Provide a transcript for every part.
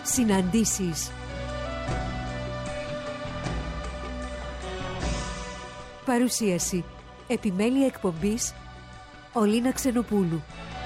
Συναντήσεις. Παρουσίαση. Επιμέλεια εκπομπής Ολίνα Ξενοπούλου.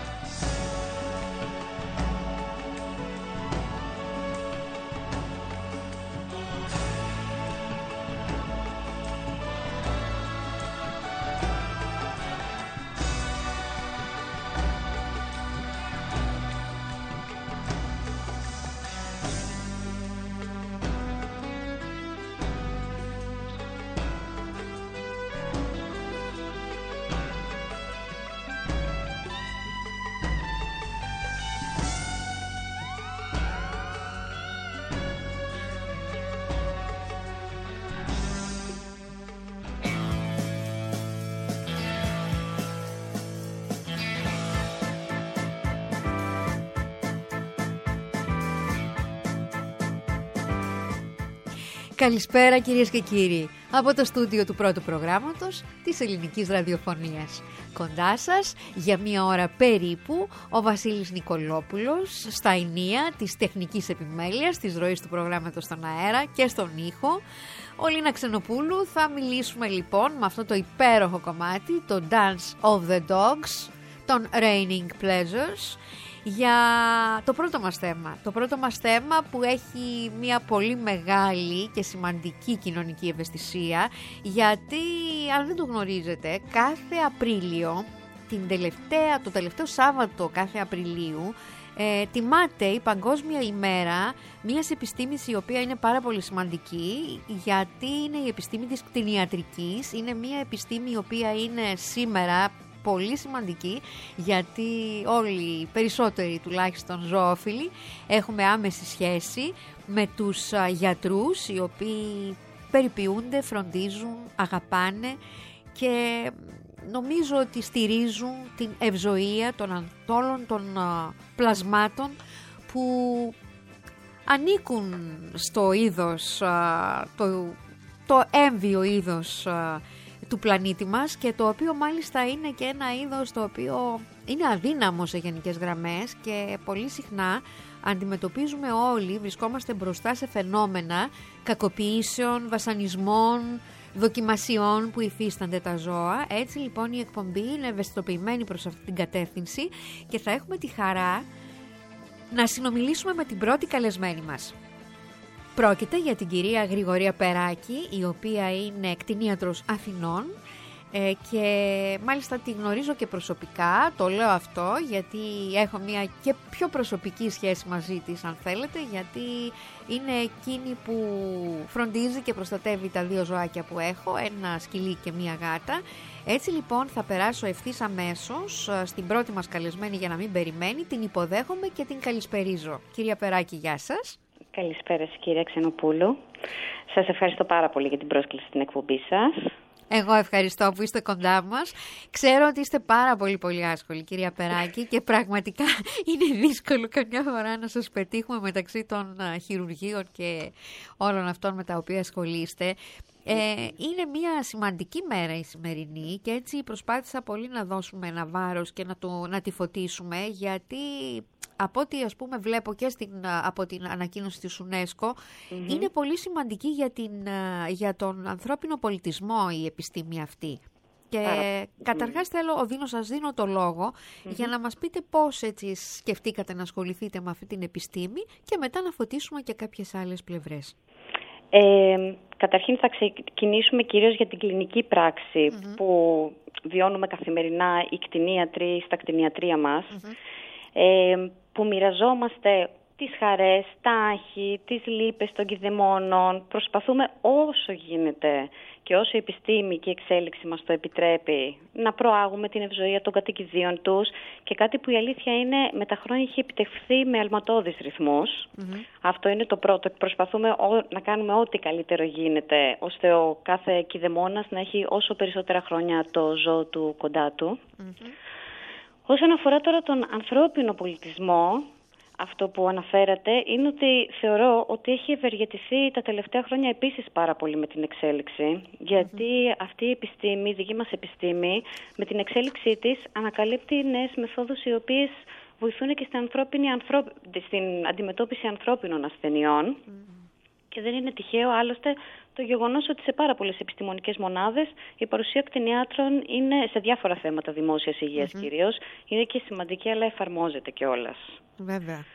Καλησπέρα κυρίες και κύριοι, από το στούντιο του πρώτου προγράμματος της ελληνικής ραδιοφωνίας. Κοντά σας για μία ώρα περίπου ο Βασίλης Νικολόπουλος στα ενία της τεχνικής επιμέλειας, της ροής του προγράμματος στον αέρα και στον ήχο. Ολίνα Ξενοπούλου. Θα μιλήσουμε λοιπόν με αυτό το υπέροχο κομμάτι, το Dance of the Dogs, των Raining Pleasures, για το πρώτο μας θέμα. Το πρώτο μας θέμα που έχει μια πολύ μεγάλη και σημαντική κοινωνική ευαισθησία, γιατί αν δεν το γνωρίζετε, κάθε Απρίλιο, το τελευταίο Σάββατο κάθε Απριλίου, τιμάται η Παγκόσμια ημέρα μιας επιστήμης η οποία είναι πάρα πολύ σημαντική, γιατί είναι η επιστήμη της κτηνιατρικής. Είναι μια επιστήμη η οποία είναι σήμερα πολύ σημαντική, γιατί όλοι οι περισσότεροι τουλάχιστον ζωόφιλοι έχουμε άμεση σχέση με τους γιατρούς, οι οποίοι περιποιούνται, φροντίζουν, αγαπάνε και νομίζω ότι στηρίζουν την ευζοία όλων των πλασμάτων που ανήκουν στο είδος, το έμβιο είδος του πλανήτη μας, και το οποίο μάλιστα είναι και ένα είδος το οποίο είναι αδύναμο σε γενικές γραμμές, και πολύ συχνά αντιμετωπίζουμε όλοι, βρισκόμαστε μπροστά σε φαινόμενα κακοποιήσεων, βασανισμών, δοκιμασιών που υφίστανται τα ζώα. Έτσι λοιπόν η εκπομπή είναι ευαισθητοποιημένη προς αυτή την κατεύθυνση και θα έχουμε τη χαρά να συνομιλήσουμε με την πρώτη καλεσμένη μας. Πρόκειται για την κυρία Γρηγορία Περάκη, η οποία είναι κτηνίατρος Αθηνών και μάλιστα τη γνωρίζω και προσωπικά. Το λέω αυτό γιατί έχω μια και πιο προσωπική σχέση μαζί της, αν θέλετε, γιατί είναι εκείνη που φροντίζει και προστατεύει τα δύο ζωάκια που έχω, ένα σκυλί και μία γάτα. Έτσι λοιπόν θα περάσω ευθύς αμέσως στην πρώτη μας καλεσμένη για να μην περιμένει. Την υποδέχομαι και την καλησπερίζω. Κυρία Περάκη, γεια σας. Καλησπέρα σας κυρία Ξενοπούλου. Σας ευχαριστώ πάρα πολύ για την πρόσκληση στην εκπομπή σας. Εγώ ευχαριστώ που είστε κοντά μας. Ξέρω ότι είστε πάρα πολύ άσχολοι κυρία Περάκη και πραγματικά είναι δύσκολο καμιά φορά να σας πετύχουμε μεταξύ των χειρουργείων και όλων αυτών με τα οποία ασχολείστε. Είναι μια σημαντική μέρα η σημερινή και έτσι προσπάθησα πολύ να δώσουμε ένα βάρος και να τη φωτίσουμε, γιατί από ό,τι ας πούμε βλέπω και από την ανακοίνωση της UNESCO, είναι πολύ σημαντική για τον ανθρώπινο πολιτισμό η επιστήμη αυτή. Και καταρχάς σας δίνω το λόγο για να μας πείτε πώς έτσι σκεφτήκατε να ασχοληθείτε με αυτή την επιστήμη και μετά να φωτίσουμε και κάποιες άλλες πλευρές. Καταρχήν θα ξεκινήσουμε κυρίως για την κλινική πράξη που βιώνουμε καθημερινά οι κτηνίατροι στα κτηνιατρία μας, που μοιραζόμαστε τις χαρές, τα άγχη, τις λύπες των κηδεμόνων. Προσπαθούμε όσο γίνεται και όσο η επιστήμη και η εξέλιξη μας το επιτρέπει να προάγουμε την ευζοία των κατοικιδίων τους, και κάτι που η αλήθεια είναι με τα χρόνια έχει επιτευχθεί με αλματώδεις ρυθμούς. Αυτό είναι το πρώτο. Προσπαθούμε να κάνουμε ό,τι καλύτερο γίνεται ώστε ο κάθε κηδεμόνας να έχει όσο περισσότερα χρόνια το ζώο του κοντά του. Όσον αφορά τώρα τον ανθρώπινο πολιτισμό, αυτό που αναφέρατε είναι ότι θεωρώ ότι έχει ευεργετηθεί τα τελευταία χρόνια επίσης πάρα πολύ με την εξέλιξη, γιατί αυτή η επιστήμη, η δική μας επιστήμη, με την εξέλιξή της ανακαλύπτει νέες μεθόδους οι οποίες βοηθούν και στην αντιμετώπιση ανθρώπινων ασθενειών. Και δεν είναι τυχαίο άλλωστε το γεγονός ότι σε πάρα πολλές επιστημονικές μονάδες η παρουσία κτηνιάτρων είναι σε διάφορα θέματα δημόσιας υγείας κυρίως. Είναι και σημαντική, αλλά εφαρμόζεται κιόλας. Βέβαια.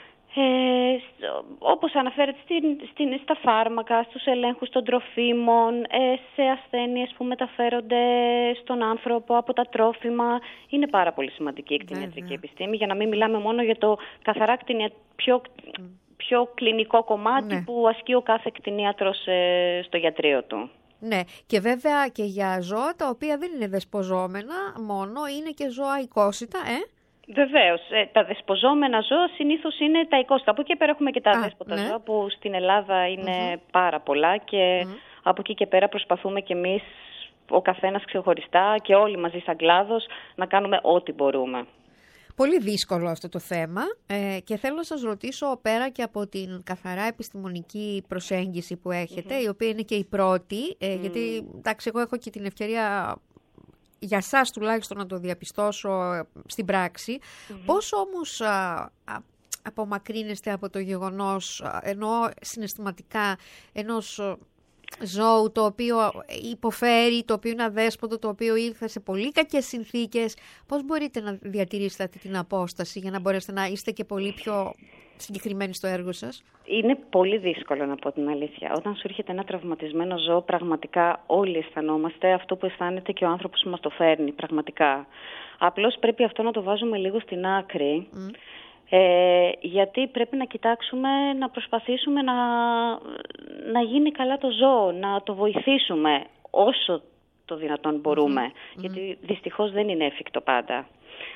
Όπως αναφέρεται στα φάρμακα, στους ελέγχους των τροφίμων, σε ασθένειες που μεταφέρονται στον άνθρωπο από τα τρόφιμα. Είναι πάρα πολύ σημαντική η κτηνιατρική επιστήμη, για να μην μιλάμε μόνο για το καθαρά πιο κλινικό κομμάτι που ασκεί ο κάθε κτηνίατρος στο γιατρείο του. Ναι, και βέβαια και για ζώα τα οποία δεν είναι δεσποζόμενα μόνο, είναι και ζώα οικόσιτα, Βεβαίως. Τα δεσποζόμενα ζώα συνήθως είναι τα οικόσιτα. Από εκεί πέρα έχουμε και τα δέσποτα ζώα που στην Ελλάδα είναι πάρα πολλά και από εκεί και πέρα προσπαθούμε κι εμείς ο καθένας ξεχωριστά και όλοι μαζί σαν κλάδος να κάνουμε ό,τι μπορούμε. Πολύ δύσκολο αυτό το θέμα και θέλω να σας ρωτήσω, πέρα και από την καθαρά επιστημονική προσέγγιση που έχετε, η οποία είναι και η πρώτη, γιατί εντάξει, εγώ έχω και την ευκαιρία για σας τουλάχιστον να το διαπιστώσω στην πράξη, πώς όμως απομακρύνεστε από το γεγονός, εννοώ συναισθηματικά, ενός ζώου το οποίο υποφέρει, το οποίο είναι αδέσποτο, το οποίο ήρθε σε πολύ κακές συνθήκες? Πώς μπορείτε να διατηρήσετε αυτή την απόσταση για να μπορέσετε να είστε και πολύ πιο συγκεκριμένοι στο έργο σας? Είναι πολύ δύσκολο, να πω την αλήθεια. Όταν σου έρχεται ένα τραυματισμένο ζώο, πραγματικά όλοι αισθανόμαστε αυτό που αισθάνεται και ο άνθρωπος που μας το φέρνει, πραγματικά. Απλώς πρέπει αυτό να το βάζουμε λίγο στην άκρη. Γιατί πρέπει να κοιτάξουμε, να προσπαθήσουμε να γίνει καλά το ζώο, να το βοηθήσουμε όσο το δυνατόν μπορούμε, γιατί δυστυχώς δεν είναι εφικτό πάντα.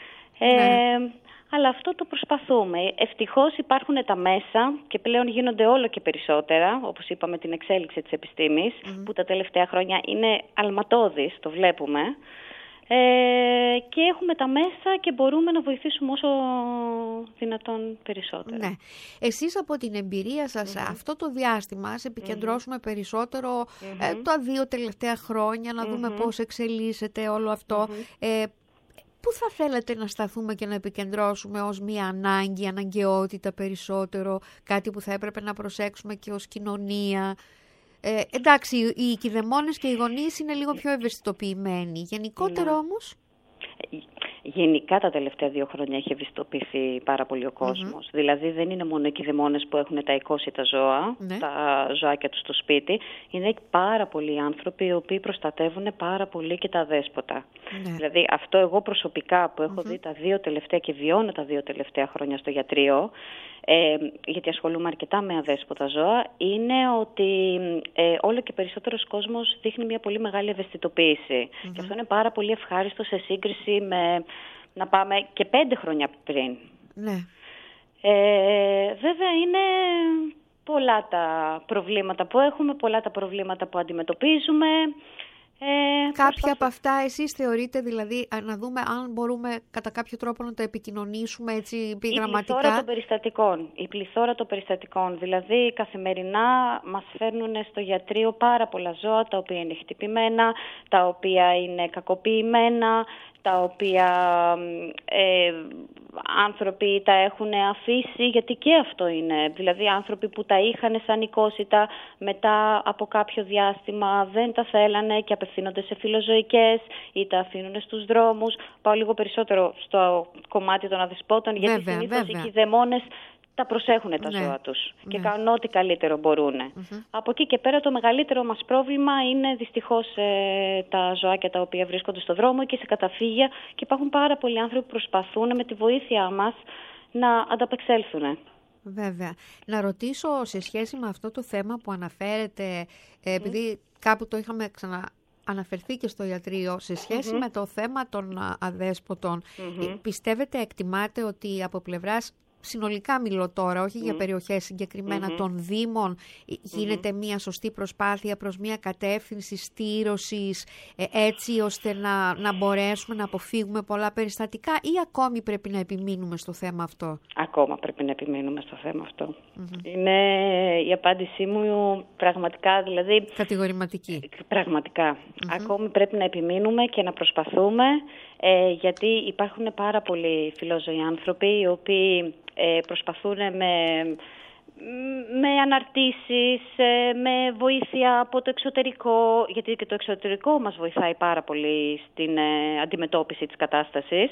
Αλλά αυτό το προσπαθούμε. Ευτυχώς υπάρχουν τα μέσα και πλέον γίνονται όλο και περισσότερα, όπως είπαμε, την εξέλιξη της επιστήμης, που τα τελευταία χρόνια είναι αλματώδης, το βλέπουμε. Και έχουμε τα μέσα και μπορούμε να βοηθήσουμε όσο δυνατόν περισσότερο. Ναι. Εσείς από την εμπειρία σας αυτό το διάστημα, ας επικεντρώσουμε περισσότερο τα 2 τελευταία χρόνια, να δούμε πώς εξελίσσεται όλο αυτό. Πού θα θέλατε να σταθούμε και να επικεντρώσουμε ως μια ανάγκη, αναγκαιότητα περισσότερο, κάτι που θα έπρεπε να προσέξουμε και ως κοινωνία? Εντάξει, οι κηδεμόνες και οι γονείς είναι λίγο πιο ευαισθητοποιημένοι. Γενικότερα όμως... Γενικά τα τελευταία 2 χρόνια έχει ευαισθητοποιηθεί πάρα πολύ ο κόσμος. Δηλαδή δεν είναι μόνο οι κηδεμόνες που έχουν τα οικόσιτα ζώα, τα ζωάκια τους στο σπίτι. Είναι πάρα πολλοί άνθρωποι οι οποίοι προστατεύουν πάρα πολύ και τα αδέσποτα. Δηλαδή αυτό εγώ προσωπικά που έχω δει τα 2 τελευταία και βιώνω τα 2 τελευταία χρόνια στο γιατρείο, γιατί ασχολούμαι αρκετά με αδέσποτα ζώα, είναι ότι όλο και περισσότερος κόσμος δείχνει μια πολύ μεγάλη ευαισθητοποίηση. Και αυτό είναι πάρα πολύ ευχάριστο σε σύγκριση με, να πάμε και 5 χρόνια πριν. Βέβαια είναι πολλά τα προβλήματα που έχουμε, πολλά τα προβλήματα που αντιμετωπίζουμε. Κάποια από αυτά εσείς θεωρείτε, δηλαδή, να δούμε αν μπορούμε κατά κάποιο τρόπο να το επικοινωνήσουμε έτσι επιγραμματικά? Η πληθώρα των περιστατικών. Δηλαδή καθημερινά μας φέρνουν στο γιατρείο πάρα πολλά ζώα τα οποία είναι χτυπημένα, τα οποία είναι κακοποιημένα, τα οποία άνθρωποι τα έχουν αφήσει, γιατί και αυτό είναι. Δηλαδή άνθρωποι που τα είχαν σαν οικόσιτα, μετά από κάποιο διάστημα δεν τα θέλανε και απευθύνονται σε φιλοζωικές ή τα αφήνουν στους δρόμους. Πάω λίγο περισσότερο στο κομμάτι των αδεσπότων, γιατί συνήθως οι κηδεμόνες τα προσέχουν τα ζώα τους και κάνουν ό,τι καλύτερο μπορούν. Από εκεί και πέρα το μεγαλύτερο μας πρόβλημα είναι δυστυχώς τα ζωάκια τα οποία βρίσκονται στο δρόμο και σε καταφύγια, και υπάρχουν πάρα πολλοί άνθρωποι που προσπαθούν με τη βοήθειά μας να ανταπεξέλθουν. Βέβαια. Να ρωτήσω σε σχέση με αυτό το θέμα που αναφέρετε, επειδή κάπου το είχαμε αναφερθεί και στο ιατρείο, σε σχέση με το θέμα των αδέσποτων, πιστεύετε, εκτιμάτε ότι από πλευράς, συνολικά μιλώ τώρα, όχι για περιοχές συγκεκριμένα, των δήμων, γίνεται μια σωστή προσπάθεια προς μια κατεύθυνση στήρωσης, έτσι ώστε να μπορέσουμε να αποφύγουμε πολλά περιστατικά, ή ακόμη πρέπει να επιμείνουμε στο θέμα αυτό? Ακόμα πρέπει να επιμείνουμε στο θέμα αυτό. Είναι η απάντησή μου πραγματικά, δηλαδή... Κατηγορηματική. Πραγματικά. Ακόμη πρέπει να επιμείνουμε και να προσπαθούμε γιατί υπάρχουν πάρα πολλοί φιλόζωοι άνθρωποι οι οποίοι προσπαθούν με αναρτήσεις, με βοήθεια από το εξωτερικό, γιατί και το εξωτερικό μας βοηθάει πάρα πολύ στην αντιμετώπιση της κατάστασης,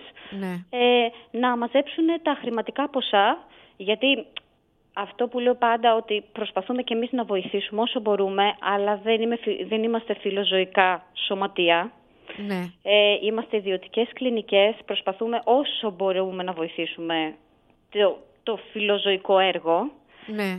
να μαζέψουν τα χρηματικά ποσά, γιατί αυτό που λέω πάντα, ότι προσπαθούμε και εμείς να βοηθήσουμε όσο μπορούμε, αλλά δεν είμαστε φιλοζωικά σωματεία. Ναι. Είμαστε ιδιωτικές κλινικές, προσπαθούμε όσο μπορούμε να βοηθήσουμε το φιλοζωικό έργο. Ναι.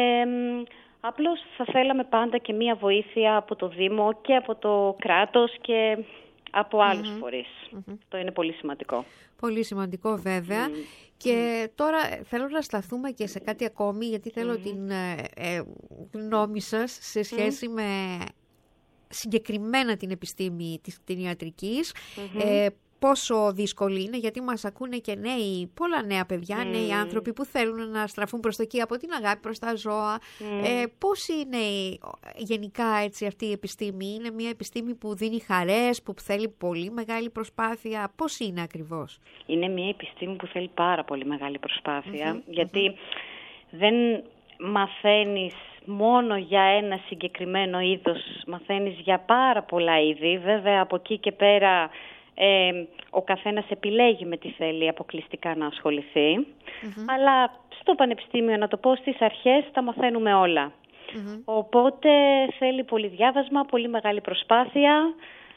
Απλώς θα θέλαμε πάντα και μία βοήθεια από το Δήμο και από το κράτος και από άλλους φορείς. Αυτό είναι πολύ σημαντικό. Πολύ σημαντικό βέβαια. Και τώρα θέλω να σταθούμε και σε κάτι ακόμη, γιατί θέλω την γνώμη σας σε σχέση με συγκεκριμένα την επιστήμη της κτηνιατρικής. Πόσο δύσκολη είναι, γιατί μας ακούνε και νέοι, πολλά νέα παιδιά, νέοι άνθρωποι που θέλουν να στραφούν προς το εκεί από την αγάπη προς τα ζώα. Πώς είναι γενικά έτσι αυτή η επιστήμη? Είναι μια επιστήμη που δίνει χαρές, που θέλει πολύ μεγάλη προσπάθεια? Πώς είναι ακριβώς? Είναι μια επιστήμη που θέλει πάρα πολύ μεγάλη προσπάθεια, γιατί δεν μαθαίνεις μόνο για ένα συγκεκριμένο είδος, μαθαίνεις για πάρα πολλά είδη. Βέβαια από εκεί και πέρα ο καθένας επιλέγει με τι θέλει αποκλειστικά να ασχοληθεί, αλλά στο πανεπιστήμιο, να το πω, στις αρχές τα μαθαίνουμε όλα. Οπότε θέλει πολύ διάβασμα, πολύ μεγάλη προσπάθεια,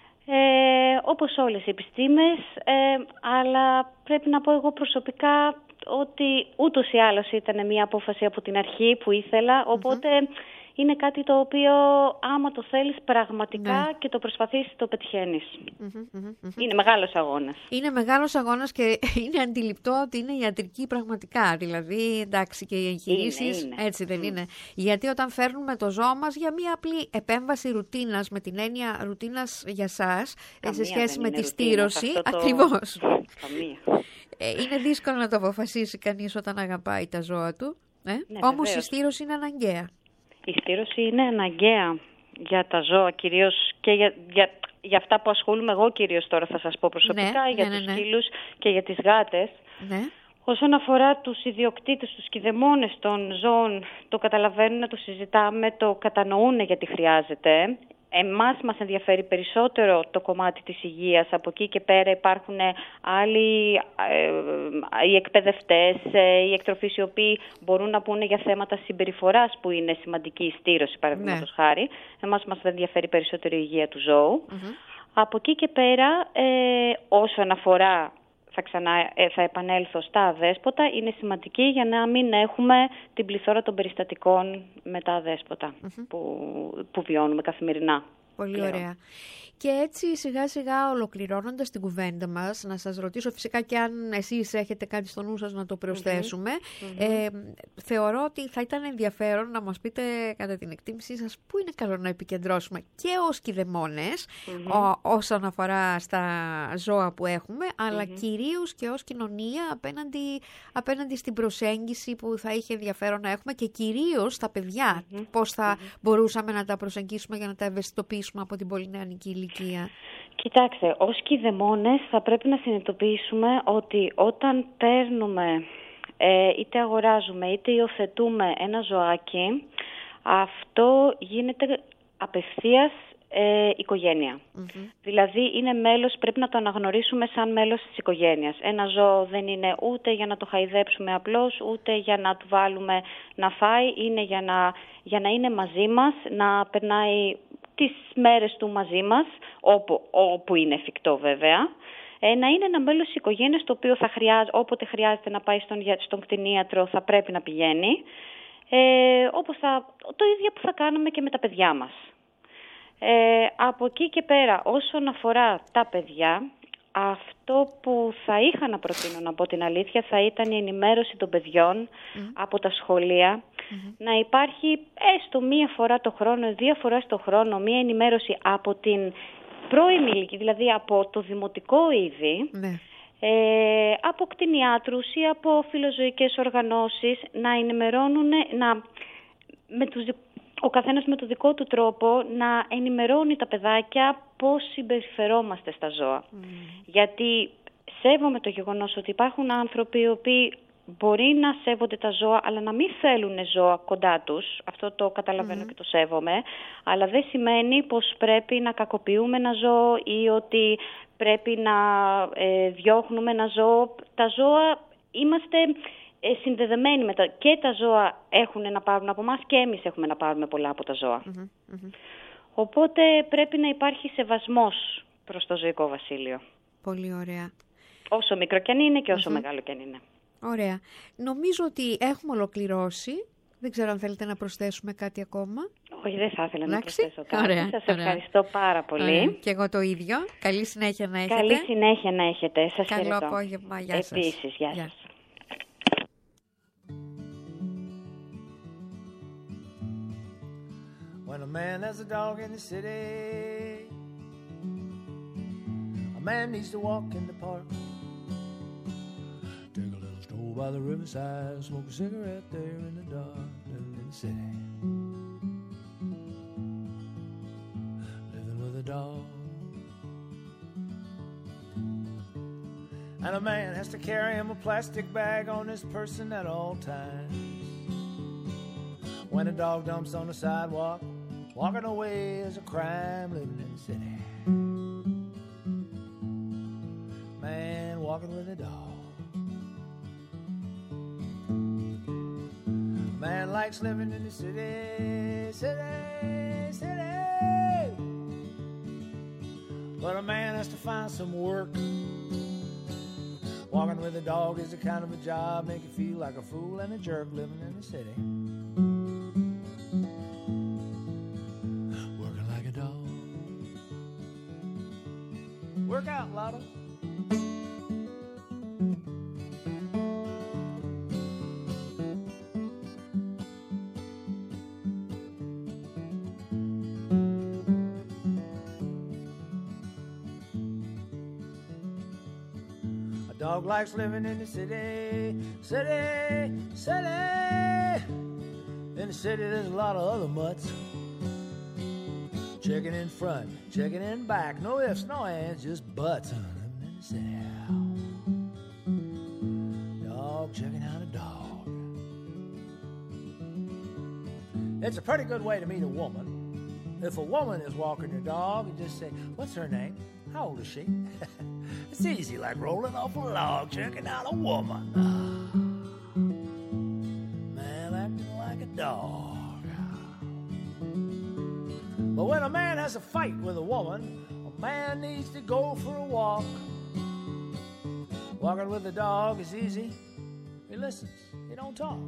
όπως όλες οι επιστήμες, αλλά πρέπει να πω εγώ προσωπικά ότι ούτως ή άλλως ήταν μια απόφαση από την αρχή που ήθελα, οπότε είναι κάτι το οποίο άμα το θέλεις πραγματικά και το προσπαθείς, το πετυχαίνεις. Είναι μεγάλος αγώνας. Είναι μεγάλος αγώνας και είναι αντιληπτό ότι είναι ιατρική πραγματικά. Δηλαδή, εντάξει, και οι εγχειρήσεις έτσι δεν είναι? Γιατί όταν φέρνουμε το ζώο μας για μια απλή επέμβαση ρουτίνας, με την έννοια ρουτίνας για σας, σε σχέση με τη στήρωση, ακριβώς. Είναι δύσκολο να το αποφασίσει κανείς όταν αγαπάει τα ζώα του. Όμως η στήρωση είναι αναγκαία. Η στήρωση είναι αναγκαία για τα ζώα, κυρίως και για αυτά που ασχολούμαι εγώ κυρίως τώρα, θα σας πω προσωπικά, για τους σκύλους και για τις γάτες. Όσον αφορά τους ιδιοκτήτες, τους κηδεμόνες των ζώων, το καταλαβαίνουν, το συζητάμε, το κατανοούν γιατί χρειάζεται. Εμάς μας ενδιαφέρει περισσότερο το κομμάτι της υγείας. Από εκεί και πέρα υπάρχουν άλλοι, οι εκπαιδευτές, οι εκτροφείς, οι οποίοι μπορούν να πούνε για θέματα συμπεριφοράς που είναι σημαντική η στήρωση, παραδείγματος χάρη. Εμάς μας ενδιαφέρει περισσότερο η υγεία του ζώου. Από εκεί και πέρα, όσον αφορά, θα επανέλθω στα αδέσποτα, είναι σημαντική για να μην έχουμε την πληθώρα των περιστατικών με τα αδέσποτα που βιώνουμε καθημερινά. Πολύ ωραία. Και έτσι σιγά σιγά ολοκληρώνοντας την κουβέντα μας, να σας ρωτήσω φυσικά και αν εσείς έχετε κάτι στο νου σας να το προσθέσουμε. Θεωρώ ότι θα ήταν ενδιαφέρον να μας πείτε κατά την εκτίμησή σας πού είναι καλό να επικεντρώσουμε και ως κηδεμόνες όσον αφορά στα ζώα που έχουμε, αλλά κυρίως και ως κοινωνία απέναντι στην προσέγγιση που θα είχε ενδιαφέρον να έχουμε, και κυρίως τα παιδιά. Πώς θα μπορούσαμε να τα προσεγγίσουμε για να τα ευαισθητοποιήσουμε από την πολύ νεανική ηλικία. Κοιτάξτε, ως κηδεμόνες θα πρέπει να συνειδητοποιήσουμε ότι όταν παίρνουμε είτε αγοράζουμε είτε υιοθετούμε ένα ζωάκι, αυτό γίνεται απευθείας οικογένεια. Δηλαδή είναι μέλος, πρέπει να το αναγνωρίσουμε σαν μέλος της οικογένειας. Ένα ζώο δεν είναι ούτε για να το χαϊδέψουμε απλώς, ούτε για να του βάλουμε να φάει, είναι για να είναι μαζί μας, να περνάει τις μέρες του μαζί μας, όπου είναι εφικτό βέβαια, να είναι ένα μέλος της οικογένειας, το οποίο όποτε χρειάζεται να πάει στον κτηνίατρο θα πρέπει να πηγαίνει, όπως το ίδιο που θα κάνουμε και με τα παιδιά μας. Από εκεί και πέρα, όσον αφορά τα παιδιά, αυτό που θα είχα να προτείνω, να πω την αλήθεια, θα ήταν η ενημέρωση των παιδιών από τα σχολεία. Να υπάρχει έστω μία φορά το χρόνο, 2 φορές το χρόνο, μία ενημέρωση από την πρώιμη ηλικία, δηλαδή από το δημοτικό ήδη, από κτηνιάτρους ή από φιλοζωικές οργανώσεις, να ενημερώνουν με τους ο καθένας με το δικό του τρόπο να ενημερώνει τα παιδάκια πώς συμπεριφερόμαστε στα ζώα. Γιατί σέβομαι το γεγονός ότι υπάρχουν άνθρωποι οι οποίοι μπορεί να σέβονται τα ζώα, αλλά να μην θέλουν ζώα κοντά τους. Αυτό το καταλαβαίνω και το σέβομαι. Αλλά δεν σημαίνει πως πρέπει να κακοποιούμε ένα ζώο ή ότι πρέπει να διώχνουμε ένα ζώο. Τα ζώα είμαστε συνδεδεμένοι με και τα ζώα έχουν να πάρουν από εμάς και εμείς έχουμε να πάρουμε πολλά από τα ζώα. Οπότε πρέπει να υπάρχει σεβασμός προς το ζωικό βασίλειο. Πολύ ωραία. Όσο μικρό κι αν είναι και όσο μεγάλο κι αν είναι. Ωραία. Νομίζω ότι έχουμε ολοκληρώσει. Δεν ξέρω αν θέλετε να προσθέσουμε κάτι ακόμα. Όχι, δεν θα ήθελα να προσθέσω κάτι. Ωραία, σας ευχαριστώ πάρα πολύ. Ωραία. Και εγώ το ίδιο. Καλή συνέχεια να έχετε. Καλή συνέχεια να έχετε. Σας Καλό χαιρετώ. απόγευμα. Γεια σας. Επίσης, γεια σας. When a man has a dog in the city, a man needs to walk in the park. Take a little stroll by the riverside, smoke a cigarette there in the dark, living in the city. Living with a dog. And a man has to carry him a plastic bag on his person at all times. When a dog dumps on the sidewalk, walking away is a crime, living in the city. Man walking with a dog. Man likes living in the city, city, city. But a man has to find some work. Walking with a dog is the kind of a job make you feel like a fool and a jerk living in the city. Working like a dog. Work out, Lotto. Dog likes living in the city, city, city. In the city there's a lot of other mutts. Checking in front, checking in back. No ifs, no ands, just butts. Living in the city. Dog checking out a dog. It's a pretty good way to meet a woman. If a woman is walking your dog, you just say, what's her name? How old is she? It's easy, like rolling off a log, checking out a woman. Man acting like a dog. But when a man has a fight with a woman, a man needs to go for a walk. Walking with a dog is easy. He listens, he don't talk.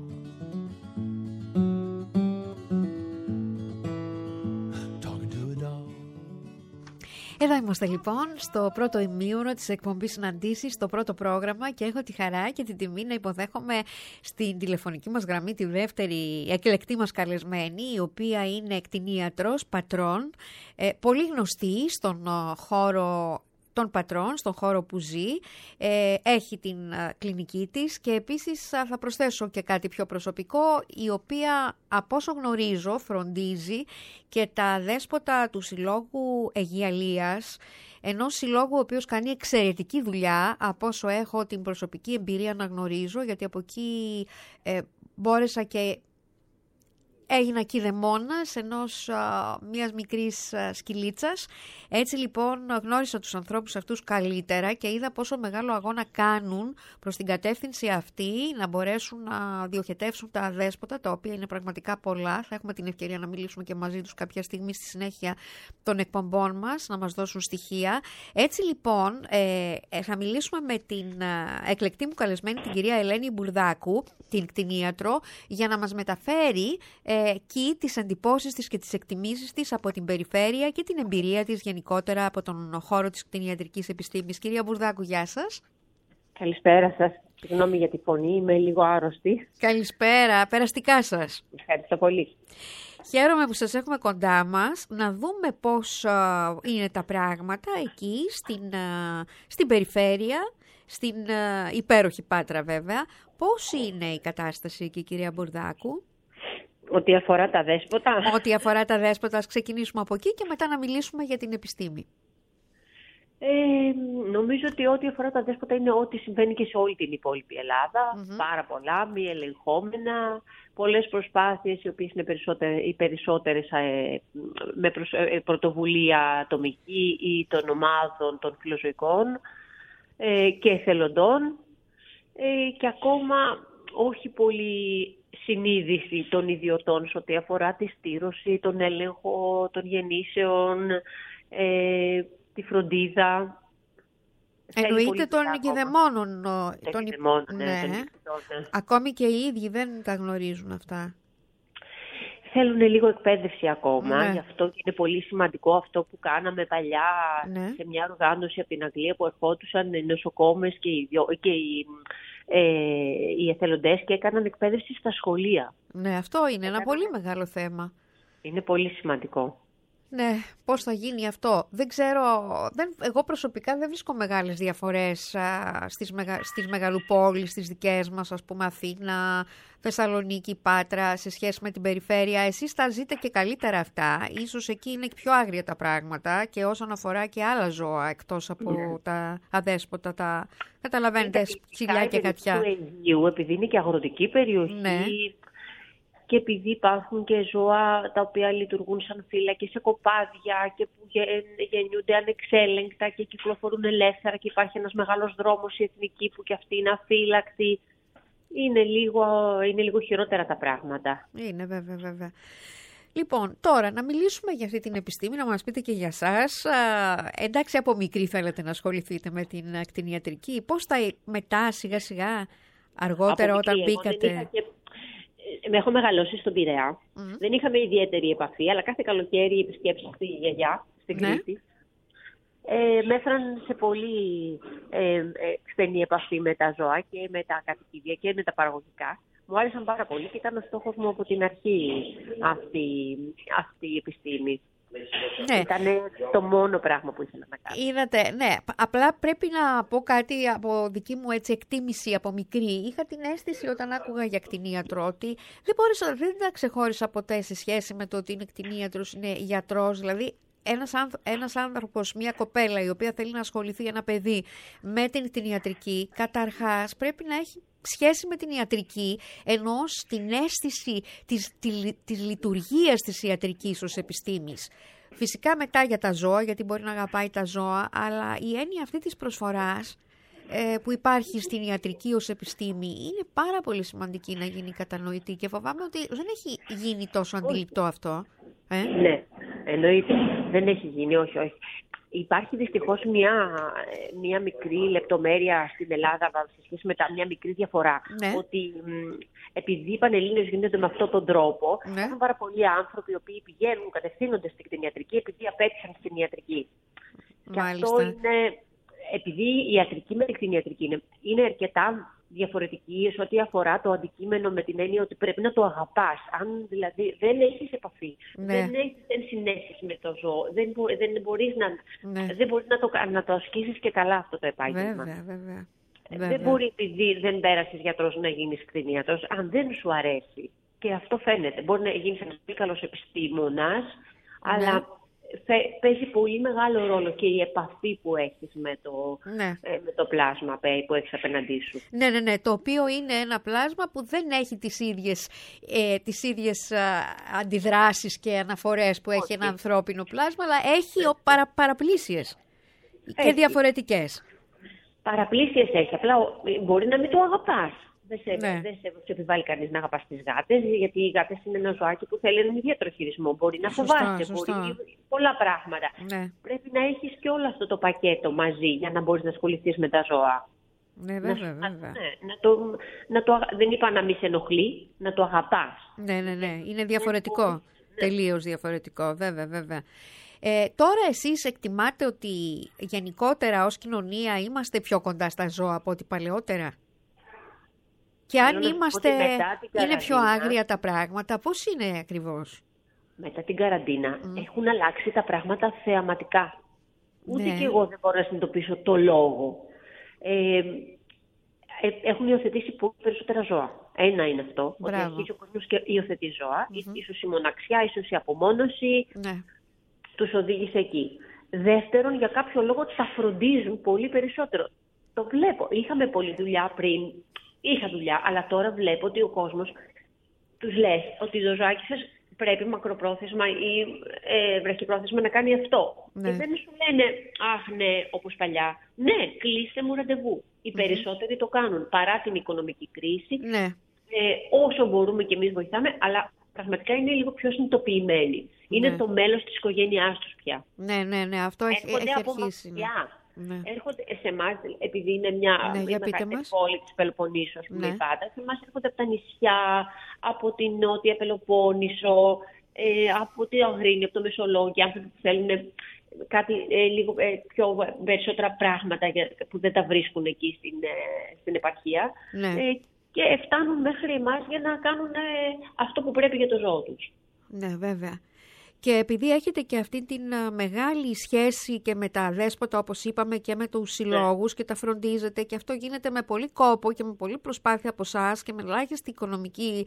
Εδώ είμαστε λοιπόν στο πρώτο ημίωρο της εκπομπής Συναντήσεις, στο πρώτο πρόγραμμα, και έχω τη χαρά και την τιμή να υποδέχομαι στην τηλεφωνική μας γραμμή τη δεύτερη εκλεκτή μας καλεσμένη, η οποία είναι κτηνίατρος πατρών, πολύ γνωστή στον χώρο των πατρών, στον χώρο που ζει, έχει την κλινική της και επίσης θα προσθέσω και κάτι πιο προσωπικό, η οποία από όσο γνωρίζω φροντίζει και τα δέσποτα του Συλλόγου Αιγιαλίας, ενός συλλόγου ο οποίος κάνει εξαιρετική δουλειά, από όσο έχω την προσωπική εμπειρία να γνωρίζω, γιατί από εκεί μπόρεσα και έγινα κηδεμόνας μιας μικρής σκυλίτσας. Έτσι λοιπόν γνώρισα τους ανθρώπους αυτούς καλύτερα και είδα πόσο μεγάλο αγώνα κάνουν προς την κατεύθυνση αυτή, να μπορέσουν να διοχετεύσουν τα δέσποτα, τα οποία είναι πραγματικά πολλά. Θα έχουμε την ευκαιρία να μιλήσουμε και μαζί τους κάποια στιγμή στη συνέχεια των εκπομπών μας, να μας δώσουν στοιχεία. Έτσι λοιπόν θα μιλήσουμε με την εκλεκτή μου καλεσμένη, την κυρία Ελένη Μπουρδάκου, την κτηνίατρο, για να μας μεταφέρει εκεί τις εντυπώσεις της και τις εκτιμήσεις της από την περιφέρεια και την εμπειρία της γενικότερα από τον χώρο της κτηνιατρικής επιστήμης. Κυρία Μπουρδάκου, γεια σας. Καλησπέρα σας. Συγγνώμη για τη φωνή, είμαι λίγο άρρωστη. Καλησπέρα, περαστικά σας. Ευχαριστώ πολύ. Χαίρομαι που σας έχουμε κοντά μας, να δούμε πώς είναι τα πράγματα εκεί στην περιφέρεια, στην υπέροχη Πάτρα βέβαια. Πώς είναι η κατάσταση εκεί, κυρία Μπουρδάκου? Ό,τι αφορά τα δέσποτα. Ό,τι αφορά τα δέσποτα, ας ξεκινήσουμε από εκεί και μετά να μιλήσουμε για την επιστήμη. Νομίζω ότι ό,τι αφορά τα δέσποτα είναι ό,τι συμβαίνει και σε όλη την υπόλοιπη Ελλάδα. Πάρα πολλά, μη ελεγχόμενα, πολλές προσπάθειες οι οποίες είναι οι περισσότερες με πρωτοβουλία ατομική ή των ομάδων των φιλοζωικών και εθελοντών και ακόμα όχι πολύ συνείδηση των ιδιωτών σε ό,τι αφορά τη στήρωση, τον έλεγχο των γεννήσεων, τη φροντίδα. Εννοείται των οικειδαιμόνων. Ναι. Ακόμη και οι ίδιοι δεν τα γνωρίζουν αυτά. Θέλουν λίγο εκπαίδευση ακόμα. Γι' αυτό και είναι πολύ σημαντικό αυτό που κάναμε παλιά σε μια οργάνωση από την Αγγλία που ερχόντουσαν οι νοσοκόμες και οι εθελοντές και έκαναν εκπαίδευση στα σχολεία. Ναι, αυτό είναι ένα πολύ μεγάλο θέμα. Είναι πολύ σημαντικό. Ναι, πώς θα αυτό. Δεν ξέρω, εγώ προσωπικά δεν βρίσκω μεγάλες διαφορές στις μεγαλοπόλεις, στις δικές μας, ας πούμε Αθήνα, Θεσσαλονίκη, Πάτρα, σε σχέση με την περιφέρεια. Εσείς τα ζείτε και καλύτερα αυτά. Ίσως εκεί είναι πιο άγρια τα πράγματα και όσον αφορά και άλλα ζώα εκτός από τα αδέσποτα, τα καταλαβαίνετε, ξυλιά και γατιά. Επειδή είναι και αγροτική περιοχή, και επειδή υπάρχουν και ζώα τα οποία λειτουργούν σαν φύλακες σε κοπάδια και που γεννιούνται ανεξέλεγκτα και κυκλοφορούν ελεύθερα και υπάρχει ένας μεγάλος δρόμος η εθνική που και αυτή είναι αφύλακτη, είναι λίγο χειρότερα τα πράγματα. Είναι βέβαια. Λοιπόν, τώρα να μιλήσουμε για αυτή την επιστήμη, να μας πείτε και για σας. Εντάξει, από μικρή θέλετε να ασχοληθείτε με την κτηνιατρική. Πώς μετά σιγά σιγά αργότερα όταν μπήκατε? Έχω μεγαλώσει στον Πειραιά. Δεν είχαμε ιδιαίτερη επαφή, αλλά κάθε καλοκαίρι επισκέψεις στη γιαγιά, στην Κρήτη. Με έφεραν σε πολύ στενή επαφή με τα ζώα και με τα κατοικίδια και με τα παραγωγικά. Μου άρεσαν πάρα πολύ και ήταν ο στόχος μου από την αρχή αυτή η επιστήμη. Ναι. Ήταν το μόνο πράγμα που ήθελα να κάνω. Είδατε, ναι. Απλά πρέπει να πω κάτι από δική μου εκτίμηση από μικρή. Είχα την αίσθηση όταν άκουγα για κτηνίατρο ότι δεν τα ξεχώρισα ποτέ σε σχέση με το ότι είναι κτηνίατρος, είναι γιατρός. Δηλαδή ένας άνθρωπος, μια κοπέλα η οποία θέλει να ασχοληθεί ένα παιδί με την κτηνιατρική, καταρχάς πρέπει να έχει σχέση με την ιατρική, ενώ στην αίσθηση της λειτουργίας της ιατρικής ως επιστήμης. Φυσικά μετά για τα ζώα, γιατί μπορεί να αγαπάει τα ζώα, αλλά η έννοια αυτή της προσφοράς που υπάρχει στην ιατρική ως επιστήμη είναι πάρα πολύ σημαντική να γίνει κατανοητή και φοβάμαι ότι δεν έχει γίνει τόσο αντιληπτό αυτό. Ναι, εννοείται. Δεν έχει γίνει, όχι. Υπάρχει δυστυχώς μια μικρή λεπτομέρεια στην Ελλάδα σε σχέση με μια μικρή διαφορά. Ναι. Ότι επειδή οι Πανελλήνιες γίνονται με αυτόν τον τρόπο, υπάρχουν πάρα πολλοί άνθρωποι οι οποίοι πηγαίνουν, κατευθύνονται στην κτηνιατρική επειδή απέτυχαν στην ιατρική. Και αυτό είναι επειδή η ιατρική με την κτηνιατρική είναι αρκετά διαφορετική σε ό,τι αφορά το αντικείμενο, με την έννοια ότι πρέπει να το αγαπάς. Αν δηλαδή δεν έχεις επαφή, δεν συνέσεις με το ζώο, δεν μπορείς να το ασκήσεις και καλά αυτό το επάγγελμα. Βέβαια. Δεν μπορεί επειδή δεν πέρασες γιατρός να γίνεις κτηνίατρος, αν δεν σου αρέσει. Και αυτό φαίνεται. Μπορεί να γίνεις ένας πολύ καλός επιστήμονας, αλλά παίζει πολύ μεγάλο ρόλο και η επαφή που έχεις με το πλάσμα που έχεις απέναντί σου. Ναι. Το οποίο είναι ένα πλάσμα που δεν έχει τις ίδιες αντιδράσεις και αναφορές που έχει ένα ανθρώπινο πλάσμα, αλλά έχει παραπλήσιες και διαφορετικές. Παραπλήσιες έχει, απλά μπορεί να μην το αγαπάς. Δεν σε επιβάλλει κανείς να αγαπάς τις γάτες, γιατί οι γάτες είναι ένα ζωάκι που θέλει έναν ιδιαίτερο χειρισμό. Μπορεί να φοβάσαι, μπορεί πολλά πράγματα. Ναι. Πρέπει να έχεις και όλο αυτό το πακέτο μαζί για να μπορείς να ασχοληθείς με τα ζώα. Ναι, βέβαια. Δεν είπα να μην σε ενοχλεί, να το αγαπάς. Ναι. Είναι διαφορετικό. Τελείως διαφορετικό, βέβαια. Τώρα εσείς εκτιμάτε ότι γενικότερα ως κοινωνία είμαστε πιο κοντά στα ζώα από ό,τι παλαιότερα? Και αν είναι πιο άγρια τα πράγματα, πώς είναι ακριβώς? Μετά την καραντίνα έχουν αλλάξει τα πράγματα θεαματικά. Ούτε και εγώ δεν μπορώ να συνειδητοποιήσω το λόγο. Έχουν υιοθετήσει πολύ περισσότερα ζώα. Ένα είναι αυτό. Μπράβο. Ότι αρχίζει ο κόσμος και υιοθετεί ζώα. Ίσως η μοναξιά, ίσως η απομόνωση τους οδήγησε εκεί. Δεύτερον, για κάποιο λόγο τα φροντίζουν πολύ περισσότερο. Το βλέπω. Είχαμε πολλή δουλειά πριν. Είχα δουλειά, αλλά τώρα βλέπω ότι ο κόσμος τους λες ότι το ζωάκι σας πρέπει μακροπρόθεσμα ή βραχυπρόθεσμα να κάνει αυτό. Και δεν σου λένε, αχ ναι, όπως παλιά. Ναι, κλείστε μου ραντεβού. Οι περισσότεροι το κάνουν παρά την οικονομική κρίση. Όσο μπορούμε και εμείς βοηθάμε, αλλά πραγματικά είναι λίγο πιο συνειδητοποιημένοι. Είναι το μέλος της οικογένειάς τους πια. Ναι, αυτό έχει αρχίσει. Έρχονται σε εμάς, επειδή είναι μια μεγαλύτερη πόλη της Πελοποννήσου, ας πούμε, η Πάτρα, σε εμάς έρχονται από τα νησιά, από την Νότια Πελοπόννησο, από τη Αγρίνη, από το Μεσολόγγι, άνθρωποι που θέλουν κάτι λίγο πιο περισσότερα πράγματα που δεν τα βρίσκουν εκεί στην επαρχία. Και φτάνουν μέχρι εμάς για να κάνουν αυτό που πρέπει για το ζώο τους. Ναι, βέβαια. Και επειδή έχετε και αυτή την μεγάλη σχέση και με τα δέσποτα, όπως είπαμε, και με τους συλλόγους και τα φροντίζετε, και αυτό γίνεται με πολύ κόπο και με πολύ προσπάθεια από εσάς και με ελάχιστη οικονομική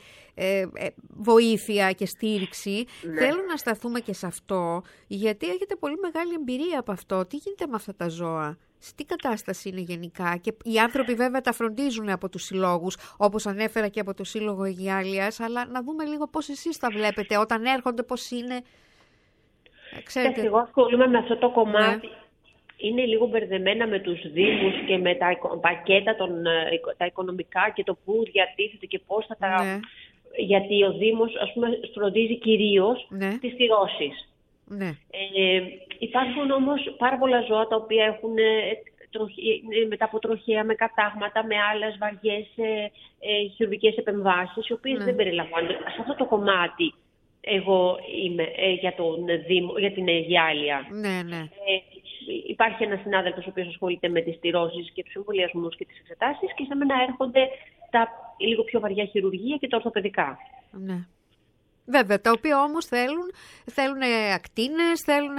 βοήθεια και στήριξη, θέλω να σταθούμε και σε αυτό, γιατί έχετε πολύ μεγάλη εμπειρία από αυτό. Τι γίνεται με αυτά τα ζώα? Σε τι κατάσταση είναι γενικά? Και οι άνθρωποι βέβαια τα φροντίζουν από τους συλλόγους, όπως ανέφερα και από το Σύλλογο Αιγιάλειας, αλλά να δούμε λίγο πώς εσείς τα βλέπετε όταν έρχονται, πώς είναι. Ξέρετε. Εγώ ασχολούμαι με αυτό το κομμάτι. Είναι λίγο μπερδεμένα με τους δήμους και με τα πακέτα, τα οικονομικά και το πού διατίθεται και πώς θα τα... Γιατί ο Δήμος, ας πούμε, φροντίζει κυρίως τις θυρώσεις. Υπάρχουν όμως πάρα πολλά ζώα τα οποία έχουν μετά από τροχαία, με κατάγματα, με άλλες βαριές χειρουργικές επεμβάσεις, οι οποίες δεν περιλαμβάνονται. Σε αυτό το κομμάτι εγώ είμαι για την Αιγιάλεια. Υπάρχει ένας συνάδελφος ο οποίος ασχολείται με τις θυρώσεις και τους εμβολιασμούς και τις εξετάσεις, και σε μένα έρχονται τα λίγο πιο βαριά χειρουργία και τα ορθοπαιδικά. Βέβαια, τα οποία όμως θέλουν ακτίνες, θέλουν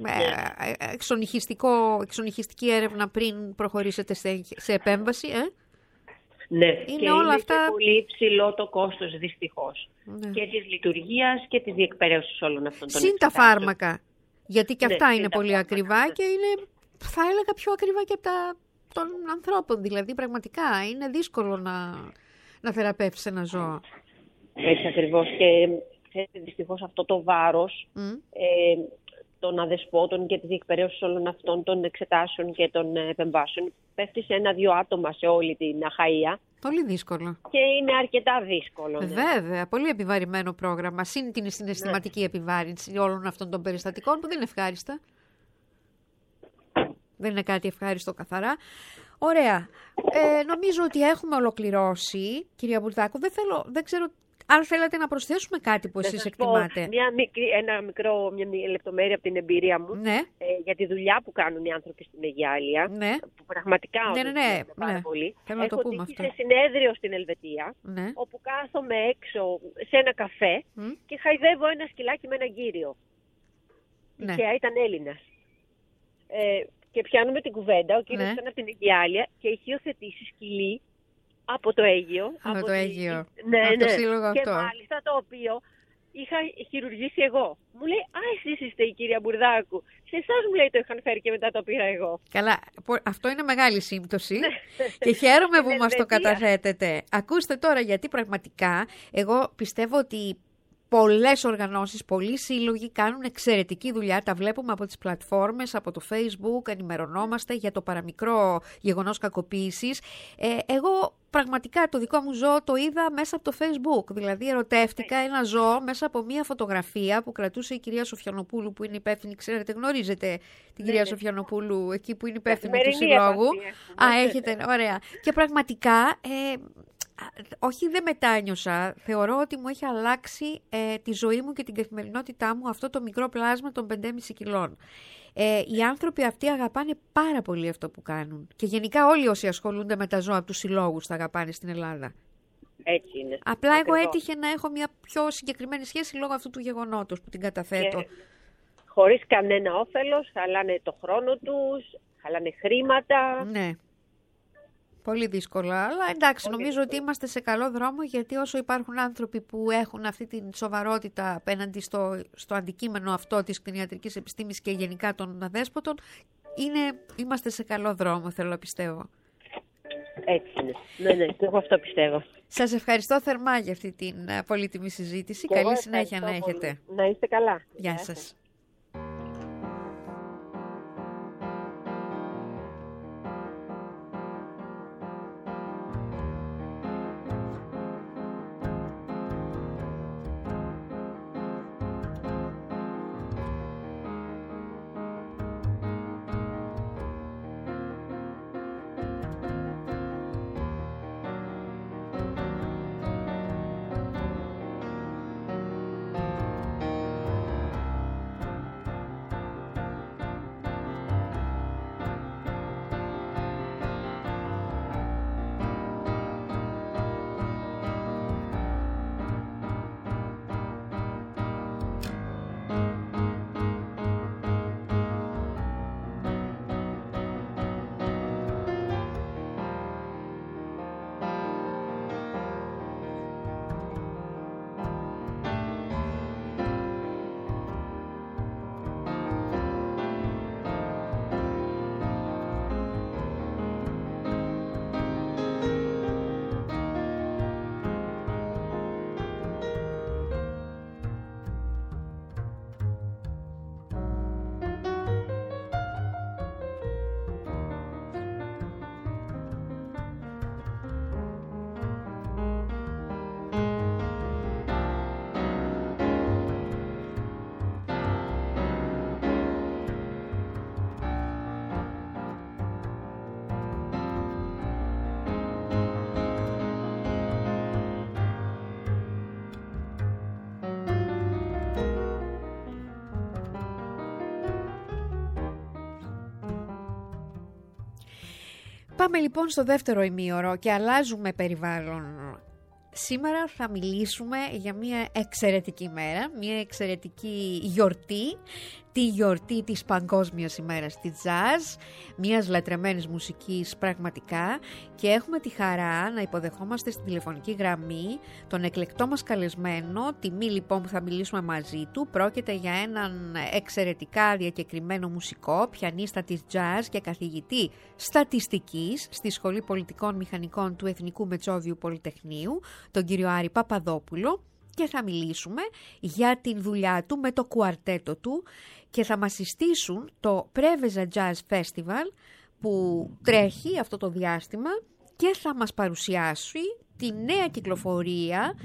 εξονυχιστική έρευνα πριν προχωρήσετε σε επέμβαση. Ναι, είναι και όλα είναι αυτά... πολύ ψηλό το κόστος, δυστυχώς. Και της λειτουργίας και της διεκπαιρέωσης όλων αυτών των εξετάσεων. Συν τα φάρμακα, γιατί και αυτά είναι πολύ ακριβά και είναι, θα έλεγα, πιο ακριβά και από των ανθρώπων. Δηλαδή, πραγματικά είναι δύσκολο να θεραπεύσεις ένα ζώο. Έτσι ακριβώς. Και δυστυχώς αυτό το βάρος των αδεσπότων και της διεκπαιρέωσης όλων αυτών των εξετάσεων και των επεμβάσεων πέφτει σε 1-2 άτομα σε όλη την Αχαΐα. Πολύ δύσκολο. Και είναι αρκετά δύσκολο. Βέβαια, πολύ επιβαρημένο πρόγραμμα. Συν την συναισθηματική επιβάρυνση όλων αυτών των περιστατικών που δεν είναι ευχάριστα. Δεν είναι κάτι ευχάριστο καθαρά. Ωραία. Νομίζω ότι έχουμε ολοκληρώσει, κυρία Μπουρδάκου. Δεν ξέρω αν θέλετε να προσθέσουμε κάτι που εσείς εκτιμάτε. Μια λεπτομέρεια από την εμπειρία μου για τη δουλειά που κάνουν οι άνθρωποι στην Αιγιάλεια. Που πραγματικά πάρα πολύ. Έχω τύχει σε συνέδριο στην Ελβετία, όπου κάθομαι έξω σε ένα καφέ και χαϊδεύω ένα σκυλάκι με έναν κύριο. Και ήταν Έλληνας. Και πιάνουμε την κουβέντα, ο κύριος ήταν από την Αιγιάλεια και έχει υιοθετήσει σκυλί από το Αίγυο. Από το Αίγυο. Το σύλλογο αυτό. Και μάλιστα το οποίο είχα χειρουργήσει εγώ. Μου λέει, εσείς είστε η κυρία Μπουρδάκου. Σε εσάς, μου λέει, το είχαν φέρει και μετά το πήρα εγώ. Καλά, αυτό είναι μεγάλη σύμπτωση και χαίρομαι που μας το καταθέτετε. Ακούστε τώρα, γιατί πραγματικά εγώ πιστεύω ότι πολλές οργανώσεις, πολλοί σύλλογοι κάνουν εξαιρετική δουλειά. Τα βλέπουμε από τις πλατφόρμες, από το Facebook, ενημερωνόμαστε για το παραμικρό γεγονός κακοποίησης. Εγώ πραγματικά το δικό μου ζώο το είδα μέσα από το Facebook. Δηλαδή ερωτεύτηκα ένα ζώο μέσα από μια φωτογραφία που κρατούσε η κυρία Σοφιανοπούλου, που είναι υπεύθυνη, ξέρετε, γνωρίζετε την κυρία Σοφιανοπούλου, εκεί που είναι υπεύθυνη του συλλόγου. Έχετε, ωραία. Και πραγματικά... όχι, δεν μετάνιωσα. Θεωρώ ότι μου έχει αλλάξει τη ζωή μου και την καθημερινότητά μου αυτό το μικρό πλάσμα των 5,5 κιλών. Οι άνθρωποι αυτοί αγαπάνε πάρα πολύ αυτό που κάνουν. Και γενικά όλοι όσοι ασχολούνται με τα ζώα από τους συλλόγους τα αγαπάνε στην Ελλάδα. Έτσι είναι. Απλά εγώ έτυχε να έχω μια πιο συγκεκριμένη σχέση λόγω αυτού του γεγονότος που την καταθέτω. Και χωρίς κανένα όφελος, χαλάνε το χρόνο τους, χαλάνε χρήματα. Ναι. Πολύ δύσκολα, αλλά εντάξει, νομίζω ότι είμαστε σε καλό δρόμο, γιατί όσο υπάρχουν άνθρωποι που έχουν αυτή την σοβαρότητα απέναντι στο αντικείμενο αυτό της κτηνιατρικής επιστήμης και γενικά των αδέσποτων, είμαστε σε καλό δρόμο, θέλω να πιστεύω. Έτσι είναι. Ναι, και εγώ αυτό πιστεύω. Σας ευχαριστώ θερμά για αυτή την πολύτιμη συζήτηση. Καλή συνέχεια να έχετε. Να είστε καλά. Γεια σας. Πάμε λοιπόν στο δεύτερο ημίωρο και αλλάζουμε περιβάλλον. Σήμερα θα μιλήσουμε για μια εξαιρετική μέρα, μια εξαιρετική γιορτή, τη γιορτή της Παγκόσμιας ημέρας της Jazz, μιας λατρεμένης μουσικής πραγματικά, και έχουμε τη χαρά να υποδεχόμαστε στην τηλεφωνική γραμμή τον εκλεκτό μας καλεσμένο. Τιμή λοιπόν που θα μιλήσουμε μαζί του. Πρόκειται για έναν εξαιρετικά διακεκριμένο μουσικό, πιανίστα της Jazz και καθηγητή στατιστικής στη Σχολή Πολιτικών Μηχανικών του Εθνικού Μετσόβιου Πολυτεχνείου, τον κύριο Άρη Παπαδόπουλο, και θα μιλήσουμε για την δουλειά του με το κουαρτέτο του, και θα μας συστήσουν το Preveza Jazz Festival που τρέχει αυτό το διάστημα, και θα μας παρουσιάσει τη νέα κυκλοφορία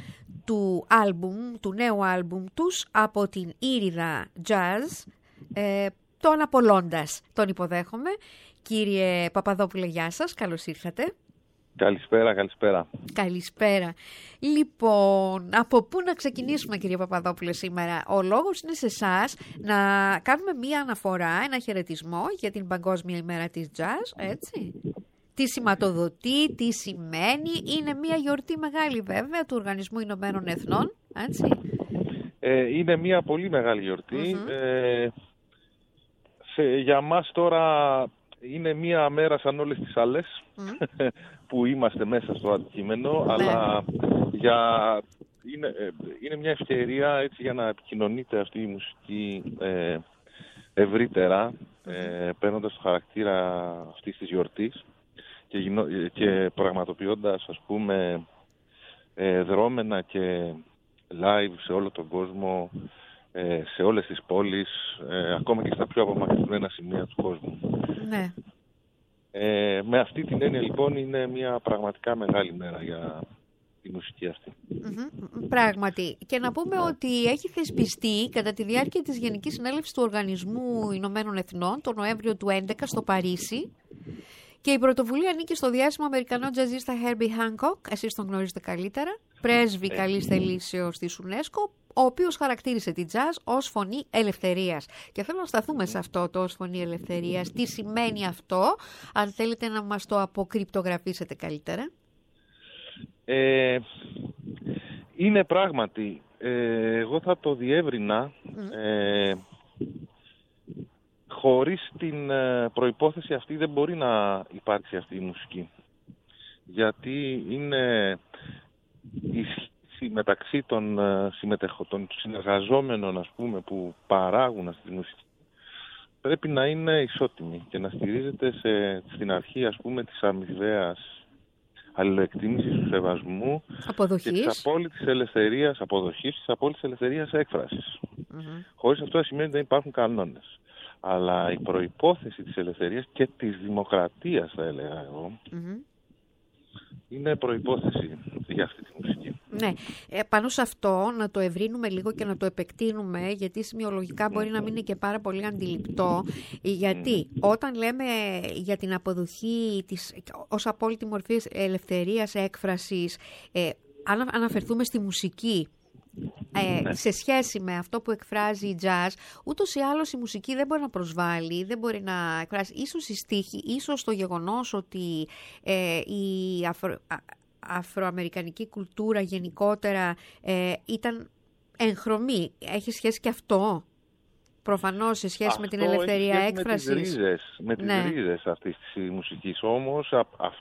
του νέου άλμπουμ τους από την Ήριδα Jazz, τον Απολώντας. Τον υποδέχομαι. Κύριε Παπαδόπουλε, γεια σας, καλώς ήρθατε. Καλησπέρα. Καλησπέρα. Λοιπόν, από πού να ξεκινήσουμε, κύριε Παπαδόπουλε, σήμερα? Ο λόγος είναι σε εσάς να κάνουμε μία αναφορά, ένα χαιρετισμό για την Παγκόσμια ημέρα της Jazz, έτσι. Τι σηματοδοτεί, τι σημαίνει? Είναι μία γιορτή μεγάλη βέβαια του Οργανισμού Ηνωμένων Εθνών, έτσι. Είναι μία πολύ μεγάλη γιορτή. Για μας τώρα είναι μία μέρα σαν όλες τις άλλες που είμαστε μέσα στο αντικείμενο, αλλά είναι μια ευκαιρία έτσι για να επικοινωνείται αυτή η μουσική ευρύτερα, παίρνοντας το χαρακτήρα αυτής της γιορτής και πραγματοποιώντας, ας πούμε, δρόμενα και live σε όλο τον κόσμο, σε όλες τις πόλεις, ακόμα και στα πιο απομακρυσμένα σημεία του κόσμου. Ναι. Με αυτή την έννοια λοιπόν είναι μια πραγματικά μεγάλη μέρα για τη μουσική αυτή. Πράγματι. Και να πούμε ότι έχει θεσπιστεί κατά τη διάρκεια της Γενικής Συνέλευσης του Οργανισμού Ηνωμένων Εθνών το Νοέμβριο του 2011 στο Παρίσι, και η πρωτοβουλία ανήκει στο διάσημο Αμερικανό τζαζίστα Herbie Hancock, εσείς τον γνωρίζετε καλύτερα, πρέσβη καλής θελήσεως της UNESCO, ο οποίος χαρακτήρισε τη jazz ως φωνή ελευθερίας. Και θέλω να σταθούμε σε αυτό το ως φωνή ελευθερίας. Τι σημαίνει αυτό, αν θέλετε να μας το αποκρυπτογραφήσετε καλύτερα? Είναι πράγματι, εγώ θα το διεύρυνα, χωρίς την προϋπόθεση αυτή δεν μπορεί να υπάρξει αυτή η μουσική. γιατί είναι η σχέση μεταξύ των συνεργαζόμενων, ας πούμε, που παράγουν αυτή τη μουσική, πρέπει να είναι ισότιμη και να στηρίζεται στην αρχή, ας πούμε, της αμοιβαίας αλληλοεκτίμησης, του σεβασμού και της απόλυτης ελευθερίας αποδοχής, της απόλυτης ελευθερίας έκφρασης. Χωρίς αυτό σημαίνει ότι δεν υπάρχουν κανόνες. Αλλά η προϋπόθεση της ελευθερίας και της δημοκρατίας, θα έλεγα εγώ, είναι προϋπόθεση για αυτή τη μουσική. Ναι, πάνω σε αυτό να το ευρύνουμε λίγο και να το επεκτείνουμε, γιατί σημειολογικά μπορεί να μην είναι και πάρα πολύ αντιληπτό, γιατί όταν λέμε για την αποδοχή της, ως απόλυτη μορφή ελευθερίας έκφρασης, αν αναφερθούμε στη μουσική, σε σχέση με αυτό που εκφράζει η jazz, ούτως ή άλλως η μουσική δεν μπορεί να προσβάλλει, δεν μπορεί να εκφράσει, ίσως η στίχη, ίσως το γεγονός ότι η αφροαμερικανική κουλτούρα γενικότερα ήταν εγχρωμή. Έχει σχέση και αυτό, προφανώς, σε σχέση με την ελευθερία έκφρασης. Με τις ρίζες αυτής της μουσικής, όμως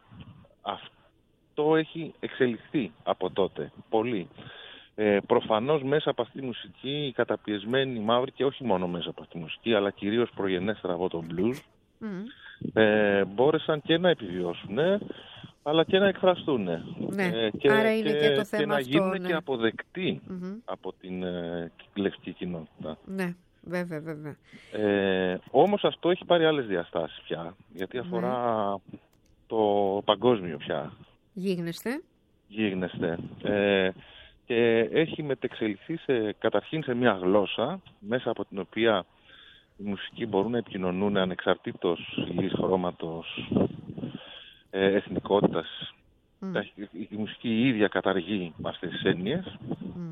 αυτό έχει εξελιχθεί από τότε πολύ. Προφανώς μέσα από αυτή τη μουσική οι καταπιεσμένοι μαύροι, και όχι μόνο μέσα από αυτή τη μουσική, αλλά κυρίως προγενέστερα από τον blues, μπόρεσαν και να επιβιώσουν, αλλά και να εκφραστούν. Άρα είναι και το θέμα και αυτό, να γίνουν και αποδεκτοί από την λευκή κοινότητα. Ναι, βέβαια. Όμως αυτό έχει πάρει άλλες διαστάσεις πια, γιατί αφορά το παγκόσμιο πια. Γίγνεσθε. Και έχει μετεξελιχθεί καταρχήν σε μια γλώσσα, μέσα από την οποία οι μουσικοί μπορούν να επικοινωνούν ανεξαρτήτως υλής, χρώματος, εθνικότητας. Η μουσική η ίδια καταργεί αυτές τις έννοιες.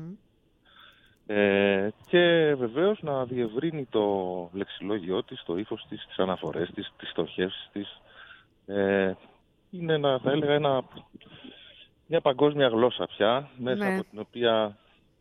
Και βεβαίως να διευρύνει το λεξιλόγιό της, το ύφος της, τις αναφορές της, τις στοχεύσεις της. Είναι, θα έλεγα, μια παγκόσμια γλώσσα πια, μέσα από την οποία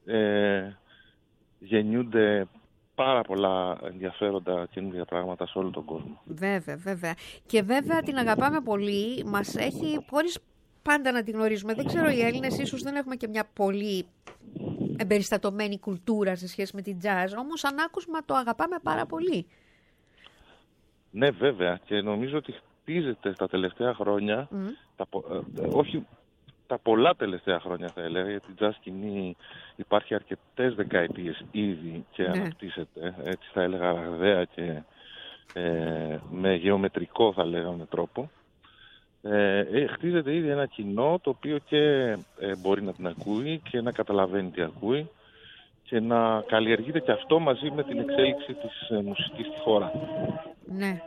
γεννιούνται πάρα πολλά ενδιαφέροντα καινούργια πράγματα σε όλο τον κόσμο. Βέβαια. Και βέβαια την αγαπάμε πολύ, μας έχει, χωρίς πάντα να την γνωρίζουμε. Δεν ξέρω, οι Έλληνες ίσως δεν έχουμε και μια πολύ εμπεριστατωμένη κουλτούρα σε σχέση με την jazz, όμως σαν άκουσμα το αγαπάμε πάρα πολύ. Ναι, βέβαια, και νομίζω ότι χτίζεται στα τελευταία χρόνια, όχι τα πολλά τελευταία χρόνια θα έλεγα, γιατί η jazz σκηνή υπάρχει αρκετές δεκαετίες ήδη και αναπτύσσεται, έτσι θα έλεγα ραγδαία και με γεωμετρικό, θα λέγαμε, τρόπο. Χτίζεται ήδη ένα κοινό το οποίο και μπορεί να την ακούει και να καταλαβαίνει τι ακούει και να καλλιεργείται και αυτό μαζί με την εξέλιξη της μουσικής στη χώρα. Ναι.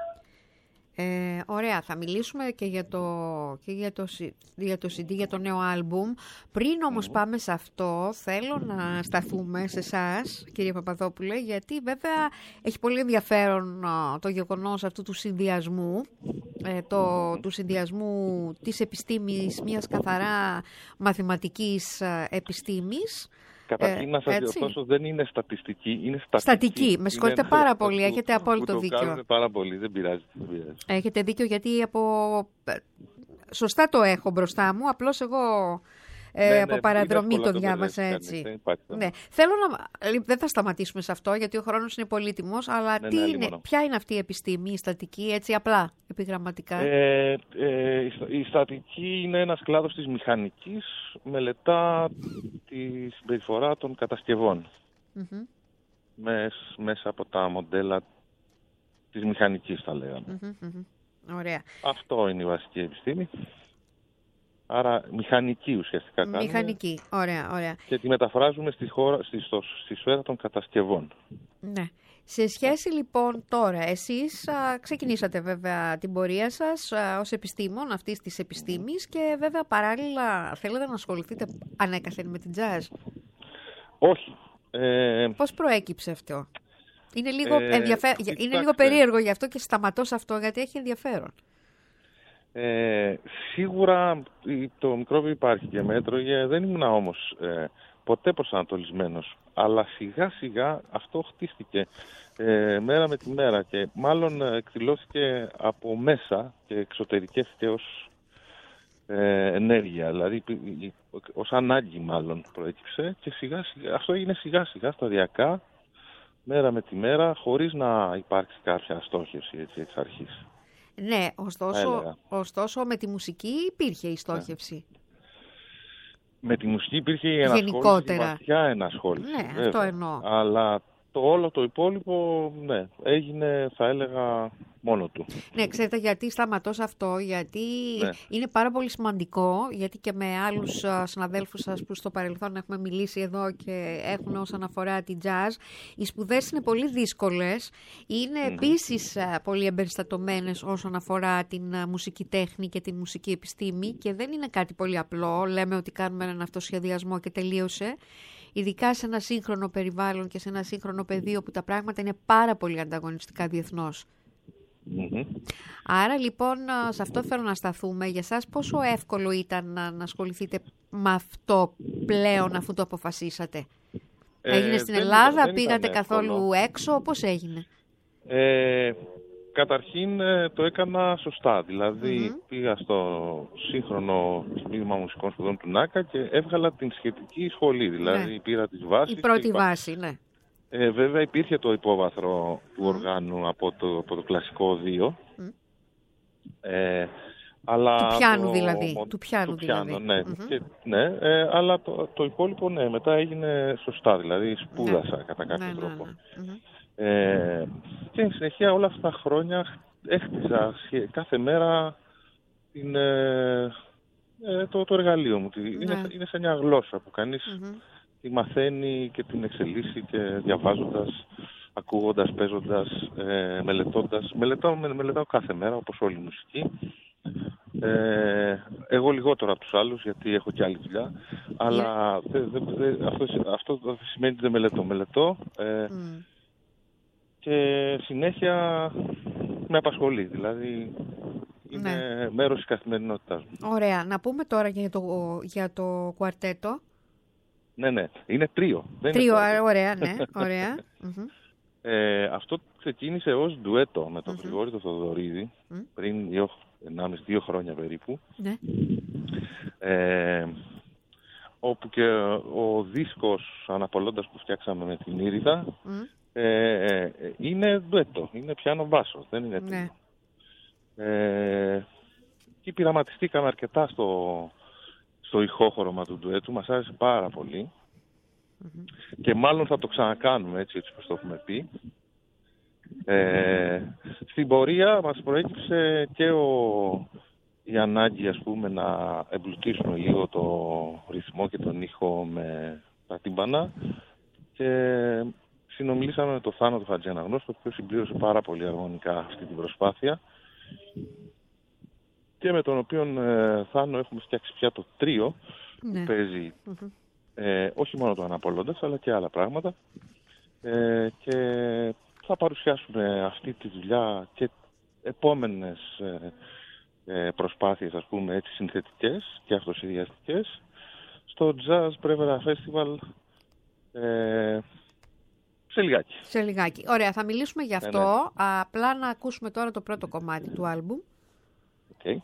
Ωραία, θα μιλήσουμε και για το CD, για το νέο άλμπουμ. Πριν όμως πάμε σε αυτό, θέλω να σταθούμε σε εσάς, κύριε Παπαδόπουλε, γιατί βέβαια έχει πολύ ενδιαφέρον το γεγονός αυτού του συνδυασμού, του συνδυασμού της επιστήμης, μιας καθαρά μαθηματικής επιστήμης. Καταρχήν να σας διορθώσω, δεν είναι στατιστική, είναι στατική. Με συγχωρείτε πάρα πολύ, έχετε απόλυτο δίκιο. Το κάνετε πάρα πολύ, δεν πειράζει. Έχετε δίκιο, γιατί σωστά το έχω μπροστά μου, απλώς εγώ από παραδρομή το διάβασα έτσι. Ναι. Θέλω δεν θα σταματήσουμε σε αυτό, γιατί ο χρόνος είναι πολύτιμος, αλλά ποια είναι αυτή η επιστήμη, η στατική, έτσι απλά, επιγραμματικά? Η στατική είναι ένας κλάδος της μηχανικής, μελετά τη συμπεριφορά των κατασκευών μέσα από τα μοντέλα της μηχανικής, θα λέγαμε. Ωραία. Αυτό είναι η βασική επιστήμη. Άρα μηχανική ουσιαστικά κάνουμε. Μηχανική, ωραία. Και τη μεταφράζουμε στη σφαίρα των κατασκευών. Ναι. Σε σχέση λοιπόν τώρα, εσείς ξεκινήσατε βέβαια την πορεία σας ως επιστήμον αυτής της επιστήμης και βέβαια παράλληλα θέλετε να ασχοληθείτε ανέκαθεν με την jazz. Όχι. Πώς προέκυψε αυτό? Είναι λίγο περίεργο γι' αυτό και σταματώ σε αυτό, γιατί έχει ενδιαφέρον. Σίγουρα το μικρόβιο υπάρχει και μέτρωγε, δεν ήμουν όμως ποτέ προσανατολισμένος, αλλά σιγά σιγά αυτό χτίστηκε μέρα με τη μέρα και μάλλον εκδηλώθηκε από μέσα και εξωτερικεύτηκε ως ενέργεια. Δηλαδή ως ανάγκη μάλλον προέκυψε και αυτό έγινε σιγά σιγά, σταδιακά, μέρα με τη μέρα, χωρίς να υπάρξει κάποια στόχευση έτσι εξ αρχής. Ναι, ωστόσο με τη μουσική υπήρχε η στόχευση. Ναι. Με τη μουσική υπήρχε η ενασχόληση, βαθιά ενασχόληση. Ναι, βέβαια. αυτό εννοώ. Αλλά όλο το υπόλοιπο, ναι, έγινε, θα έλεγα, μόνο του. Ναι, ξέρετε γιατί σταματώ σε αυτό, γιατί είναι πάρα πολύ σημαντικό, γιατί και με άλλους συναδέλφους σας που στο παρελθόν έχουμε μιλήσει εδώ και έχουν όσον αφορά την jazz, οι σπουδές είναι πολύ δύσκολες, είναι επίσης πολύ εμπεριστατωμένες όσον αφορά την μουσική τέχνη και την μουσική επιστήμη και δεν είναι κάτι πολύ απλό, λέμε ότι κάνουμε έναν αυτοσχεδιασμό και τελείωσε. Ειδικά σε ένα σύγχρονο περιβάλλον και σε ένα σύγχρονο πεδίο που τα πράγματα είναι πάρα πολύ ανταγωνιστικά διεθνώς. Άρα λοιπόν σε αυτό θέλω να σταθούμε. Για σας πόσο εύκολο ήταν να ασχοληθείτε με αυτό πλέον αφού το αποφασίσατε? Έγινε στην Ελλάδα, πήγατε καθόλου έξω, πώς έγινε? Καταρχήν το έκανα σωστά, δηλαδή πήγα στο σύγχρονο τμήμα μουσικών σπουδών του ΝΑΚΑ και έβγαλα την σχετική σχολή, δηλαδή πήρα τις βάσεις. Η πρώτη βάση, ναι. Βέβαια υπήρχε το υπόβαθρο του οργάνου από το κλασικό 2. Αλλά του πιάνου δηλαδή. Του πιάνου, ναι. Ναι, αλλά το υπόλοιπο ναι, μετά έγινε σωστά, δηλαδή σπούδασα κατά κάποιο τρόπο. Και εν συνεχεία όλα αυτά τα χρόνια έχτιζα κάθε μέρα το εργαλείο μου. Είναι σαν μια γλώσσα που κανείς τη μαθαίνει και την εξελίσσει και διαβάζοντας, ακούγοντας, παίζοντας, μελετώντας. Μελετάω κάθε μέρα όπως όλη η μουσική. Εγώ λιγότερο από τους άλλους γιατί έχω και άλλη δουλειά, αλλά αυτό δεν σημαίνει ότι δεν μελετώ. Μελετώ και συνέχεια με απασχολεί, δηλαδή είναι μέρος της καθημερινότητάς μου. Ωραία. Να πούμε τώρα για το κουαρτέτο. Ναι, είναι τρίο. Ωραία, ναι, ωραία. Αυτό ξεκίνησε ως ντουέτο με τον Γρηγόρη τον Θοδωρίδη πριν 1,5-2 χρόνια περίπου. Ναι. Όπου και ο δίσκος Αναπολώντας που φτιάξαμε με την Ήριδα είναι ντουέτο, είναι πιάνο μπάσο, δεν είναι τρίο. Και πειραματιστήκαμε αρκετά στο ηχόχρωμα του ντουέτου, μας άρεσε πάρα πολύ και μάλλον θα το ξανακάνουμε έτσι όπως το έχουμε πει. Στην πορεία μας προέκυψε και η ανάγκη ας πούμε να εμπλουτίσουμε λίγο το ρυθμό και τον ήχο με τα τύμπανα και συνομιλήσαμε με τον Θάνο του Χατζιαναγνώστου, ο οποίος συμπλήρωσε πάρα πολύ αρμονικά αυτή την προσπάθεια και με τον οποίο Θάνο έχουμε φτιάξει πια το τρίο που παίζει όχι μόνο το Αναπολώντας αλλά και άλλα πράγματα και θα παρουσιάσουμε αυτή τη δουλειά και επόμενες προσπάθειες ας πούμε έτσι συνθετικές και αυτοσχεδιαστικές στο Jazz Brevera Festival σε λιγάκι. Ωραία, θα μιλήσουμε γι' αυτό. Απλά να ακούσουμε τώρα το πρώτο κομμάτι του άλμπουμ. Okay.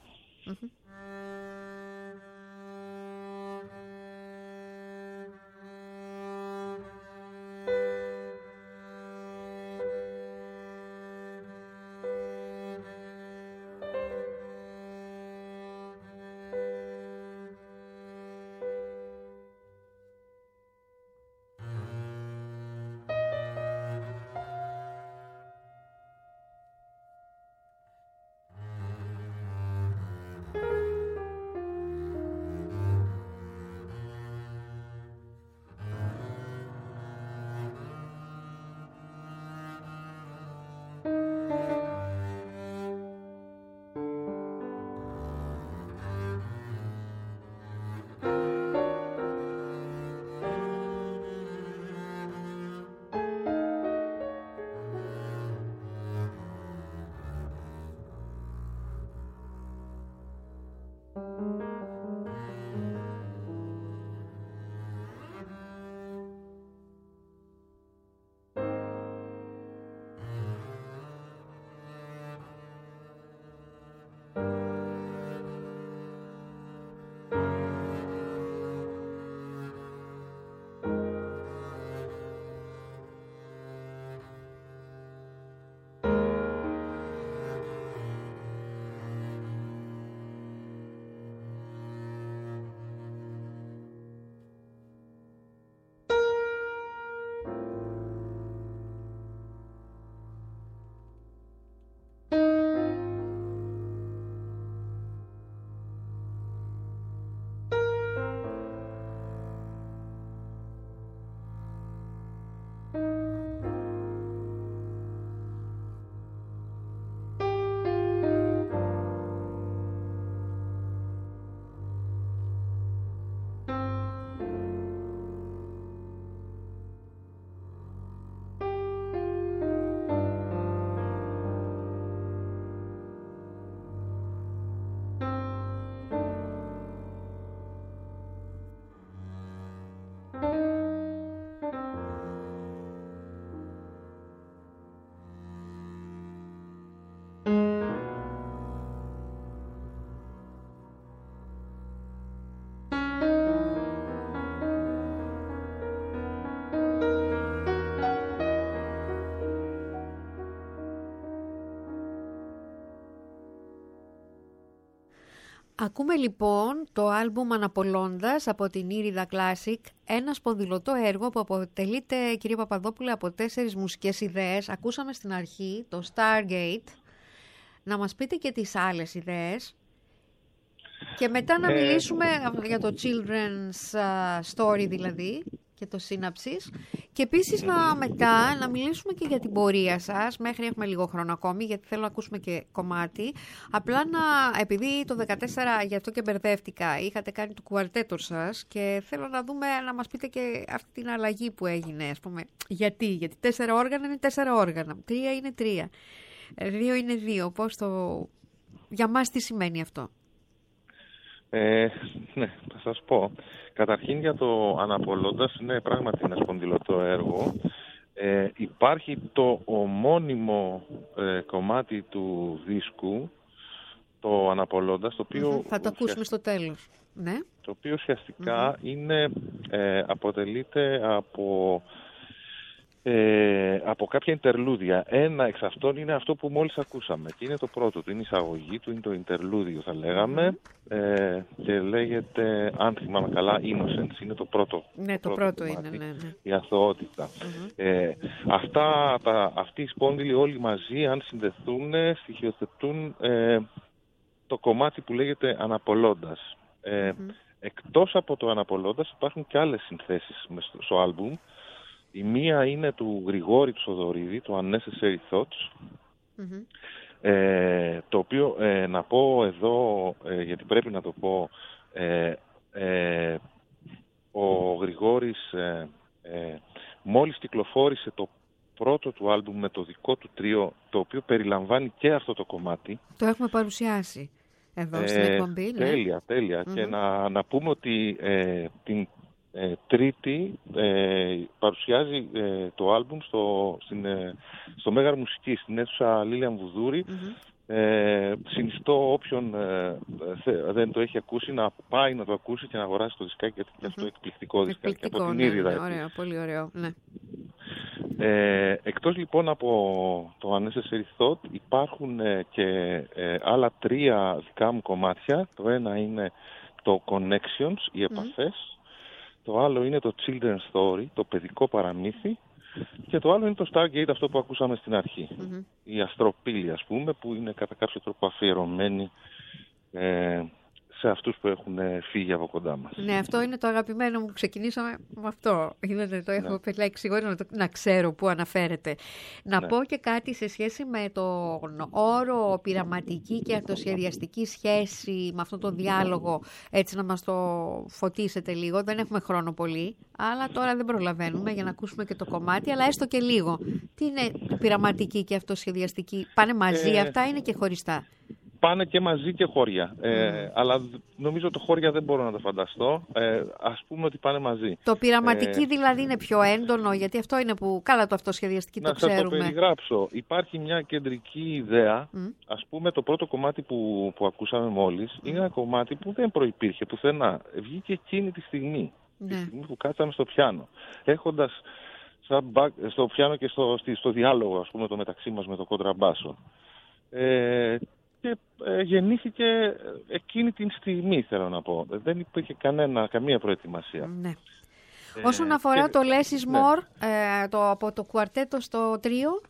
Ακούμε λοιπόν το άλμπουμ Αναπολώντας από την Ήριδα Classic, ένα σπονδυλωτό έργο που αποτελείται, κυρία Παπαδόπουλε, από 4 μουσικές ιδέες. Ακούσαμε στην αρχή το Stargate. Να μας πείτε και τις άλλες ιδέες και μετά να μιλήσουμε για το Children's Story δηλαδή και το Σύναψης, και επίσης μετά να μιλήσουμε και για την πορεία σας, μέχρι έχουμε λίγο χρόνο ακόμη γιατί θέλω να ακούσουμε και κομμάτι. Απλά επειδή το 2014, γι' αυτό και μπερδεύτηκα, είχατε κάνει το κουαρτέτο σας και θέλω να δούμε, να μας πείτε και αυτή την αλλαγή που έγινε, ας πούμε. Γιατί 4 όργανα είναι 4 όργανα, 3 είναι 3, 2 είναι 2, για μας τι σημαίνει αυτό? Ναι, θα σας πω. Καταρχήν για το Αναπολώντας, είναι πράγματι ένα σπονδυλωτό έργο. Υπάρχει το ομώνυμο κομμάτι του δίσκου, το Αναπολώντας, το οποίο... Θα το ακούσουμε στο τέλος. Ναι. Το οποίο ουσιαστικά αποτελείται από κάποια interlúdια. Ένα εξ αυτών είναι αυτό που μόλις ακούσαμε και είναι το πρώτο του, είναι η εισαγωγή του, είναι το interlúdio θα λέγαμε, και λέγεται, αν θυμάμαι καλά, Innocence, είναι το πρώτο. Ναι, το πρώτο κομμάτι, είναι, ναι. Η αθωότητα. Αυτοί οι σπόνδυλοι όλοι μαζί, αν συνδεθούν, στοιχειοθετούν το κομμάτι που λέγεται Αναπολώντας. Εκτός από το Αναπολώντας υπάρχουν και άλλες συνθέσεις στο άλμπουμ. Η μία είναι του Γρηγόρη του Σοδωρίδη, το Unnecessary Thoughts, το οποίο να πω εδώ, γιατί πρέπει να το πω, ο Γρηγόρης μόλις κυκλοφόρησε το πρώτο του άλμπουμ με το δικό του τρίο, το οποίο περιλαμβάνει και αυτό το κομμάτι. Το έχουμε παρουσιάσει εδώ στην εκπομπή. Τέλεια. Και να πούμε ότι την Τρίτη παρουσιάζει το άλμπουμ στο Μέγαρο Μουσικής, στην αίθουσα Λίλιαν Βουδούρη. Συνιστώ όποιον δεν το έχει ακούσει να πάει να το ακούσει και να αγοράσει το δισκάκι, γιατί είναι αυτό εκπληκτικό δισκάκι από την Ήριδα. Ωραίο, πολύ ωραίο, ναι. Εκτός λοιπόν από το Unnecessary Thought υπάρχουν και άλλα 3 δικά μου κομμάτια. Το ένα είναι το Connections, οι επαφές. Το άλλο είναι το Children's Story, το παιδικό παραμύθι. Και το άλλο είναι το Stargate, αυτό που ακούσαμε στην αρχή. Η αστροπύλη, ας πούμε, που είναι κατά κάποιο τρόπο αφιερωμένη σε αυτούς που έχουν φύγει από κοντά μας. Ναι, αυτό είναι το αγαπημένο μου. Ξεκινήσαμε με αυτό. Είδατε, το έχω επιλέξει εγώ να ξέρω πού αναφέρεται. Να πω και κάτι σε σχέση με τον όρο πειραματική και αυτοσχεδιαστική σχέση, με αυτόν τον διάλογο, έτσι να μας το φωτίσετε λίγο. Δεν έχουμε χρόνο πολύ, αλλά τώρα δεν προλαβαίνουμε για να ακούσουμε και το κομμάτι, αλλά έστω και λίγο. Τι είναι πειραματική και αυτοσχεδιαστική? Πάνε μαζί αυτά, είναι και χωριστά? Πάνε και μαζί και χώρια. Αλλά νομίζω το χώρια δεν μπορώ να το φανταστώ. Ας πούμε ότι πάνε μαζί. Το πειραματική δηλαδή είναι πιο έντονο, γιατί αυτό είναι που καλά το αυτοσχεδιαστική το ξέρουμε. Να σας το περιγράψω. Υπάρχει μια κεντρική ιδέα. Ας πούμε το πρώτο κομμάτι που ακούσαμε μόλις είναι ένα κομμάτι που δεν προϋπήρχε πουθενά. Βγήκε εκείνη τη στιγμή. Τη στιγμή που κάτσαμε στο πιάνο. Έχοντας στο πιάνο και στο διάλογο, ας πούμε, το μεταξύ μας με το κοντραμπάσο. Και γεννήθηκε εκείνη την στιγμή, θέλω να πω. Δεν υπήρχε καμία προετοιμασία. Ναι. Όσον αφορά το Less is More, από το κουαρτέτο στο τρίο.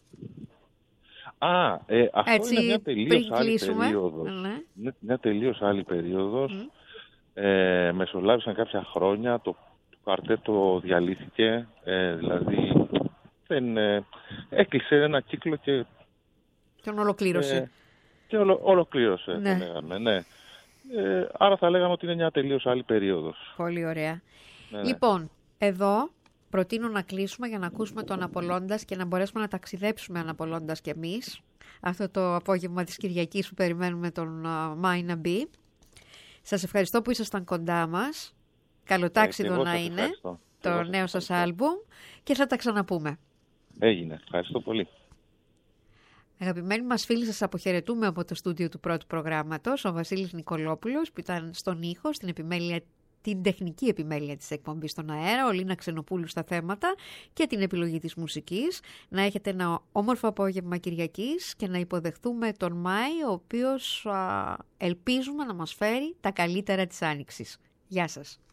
Αυτό έτσι, είναι μια τελείως άλλη περίοδος. Ναι. Μια τελείως άλλη περίοδος. Μεσολάβησαν κάποια χρόνια, το κουαρτέτο διαλύθηκε, δηλαδή έκλεισε ένα κύκλο και τον ολοκλήρωσε. Και ολοκλήρωσε, θα λέγαμε, ναι. Άρα θα λέγαμε ότι είναι μια τελείως άλλη περίοδος. Πολύ ωραία. Ναι. Λοιπόν, εδώ προτείνω να κλείσουμε για να ακούσουμε το Αναπολώντας και να μπορέσουμε να ταξιδέψουμε Αναπολώντας κι εμείς. Αυτό το απόγευμα της Κυριακής που περιμένουμε τον Μάη να μπει. Σας ευχαριστώ που ήσασταν κοντά μας. Καλοτάξιδο να είναι το νέο σας άλμπουμ και θα τα ξαναπούμε. Έγινε. Ευχαριστώ πολύ. Αγαπημένοι μας φίλοι, σας αποχαιρετούμε από το στούντιο του πρώτου προγράμματος, ο Βασίλης Νικολόπουλος που ήταν στον ήχο, στην επιμέλεια την τεχνική επιμέλεια της εκπομπής στον αέρα, ο Λίνα Ξενοπούλου στα θέματα και την επιλογή της μουσικής. Να έχετε ένα όμορφο απόγευμα Κυριακής και να υποδεχτούμε τον Μάη, ο οποίος ελπίζουμε να μας φέρει τα καλύτερα της Άνοιξης. Γεια σας.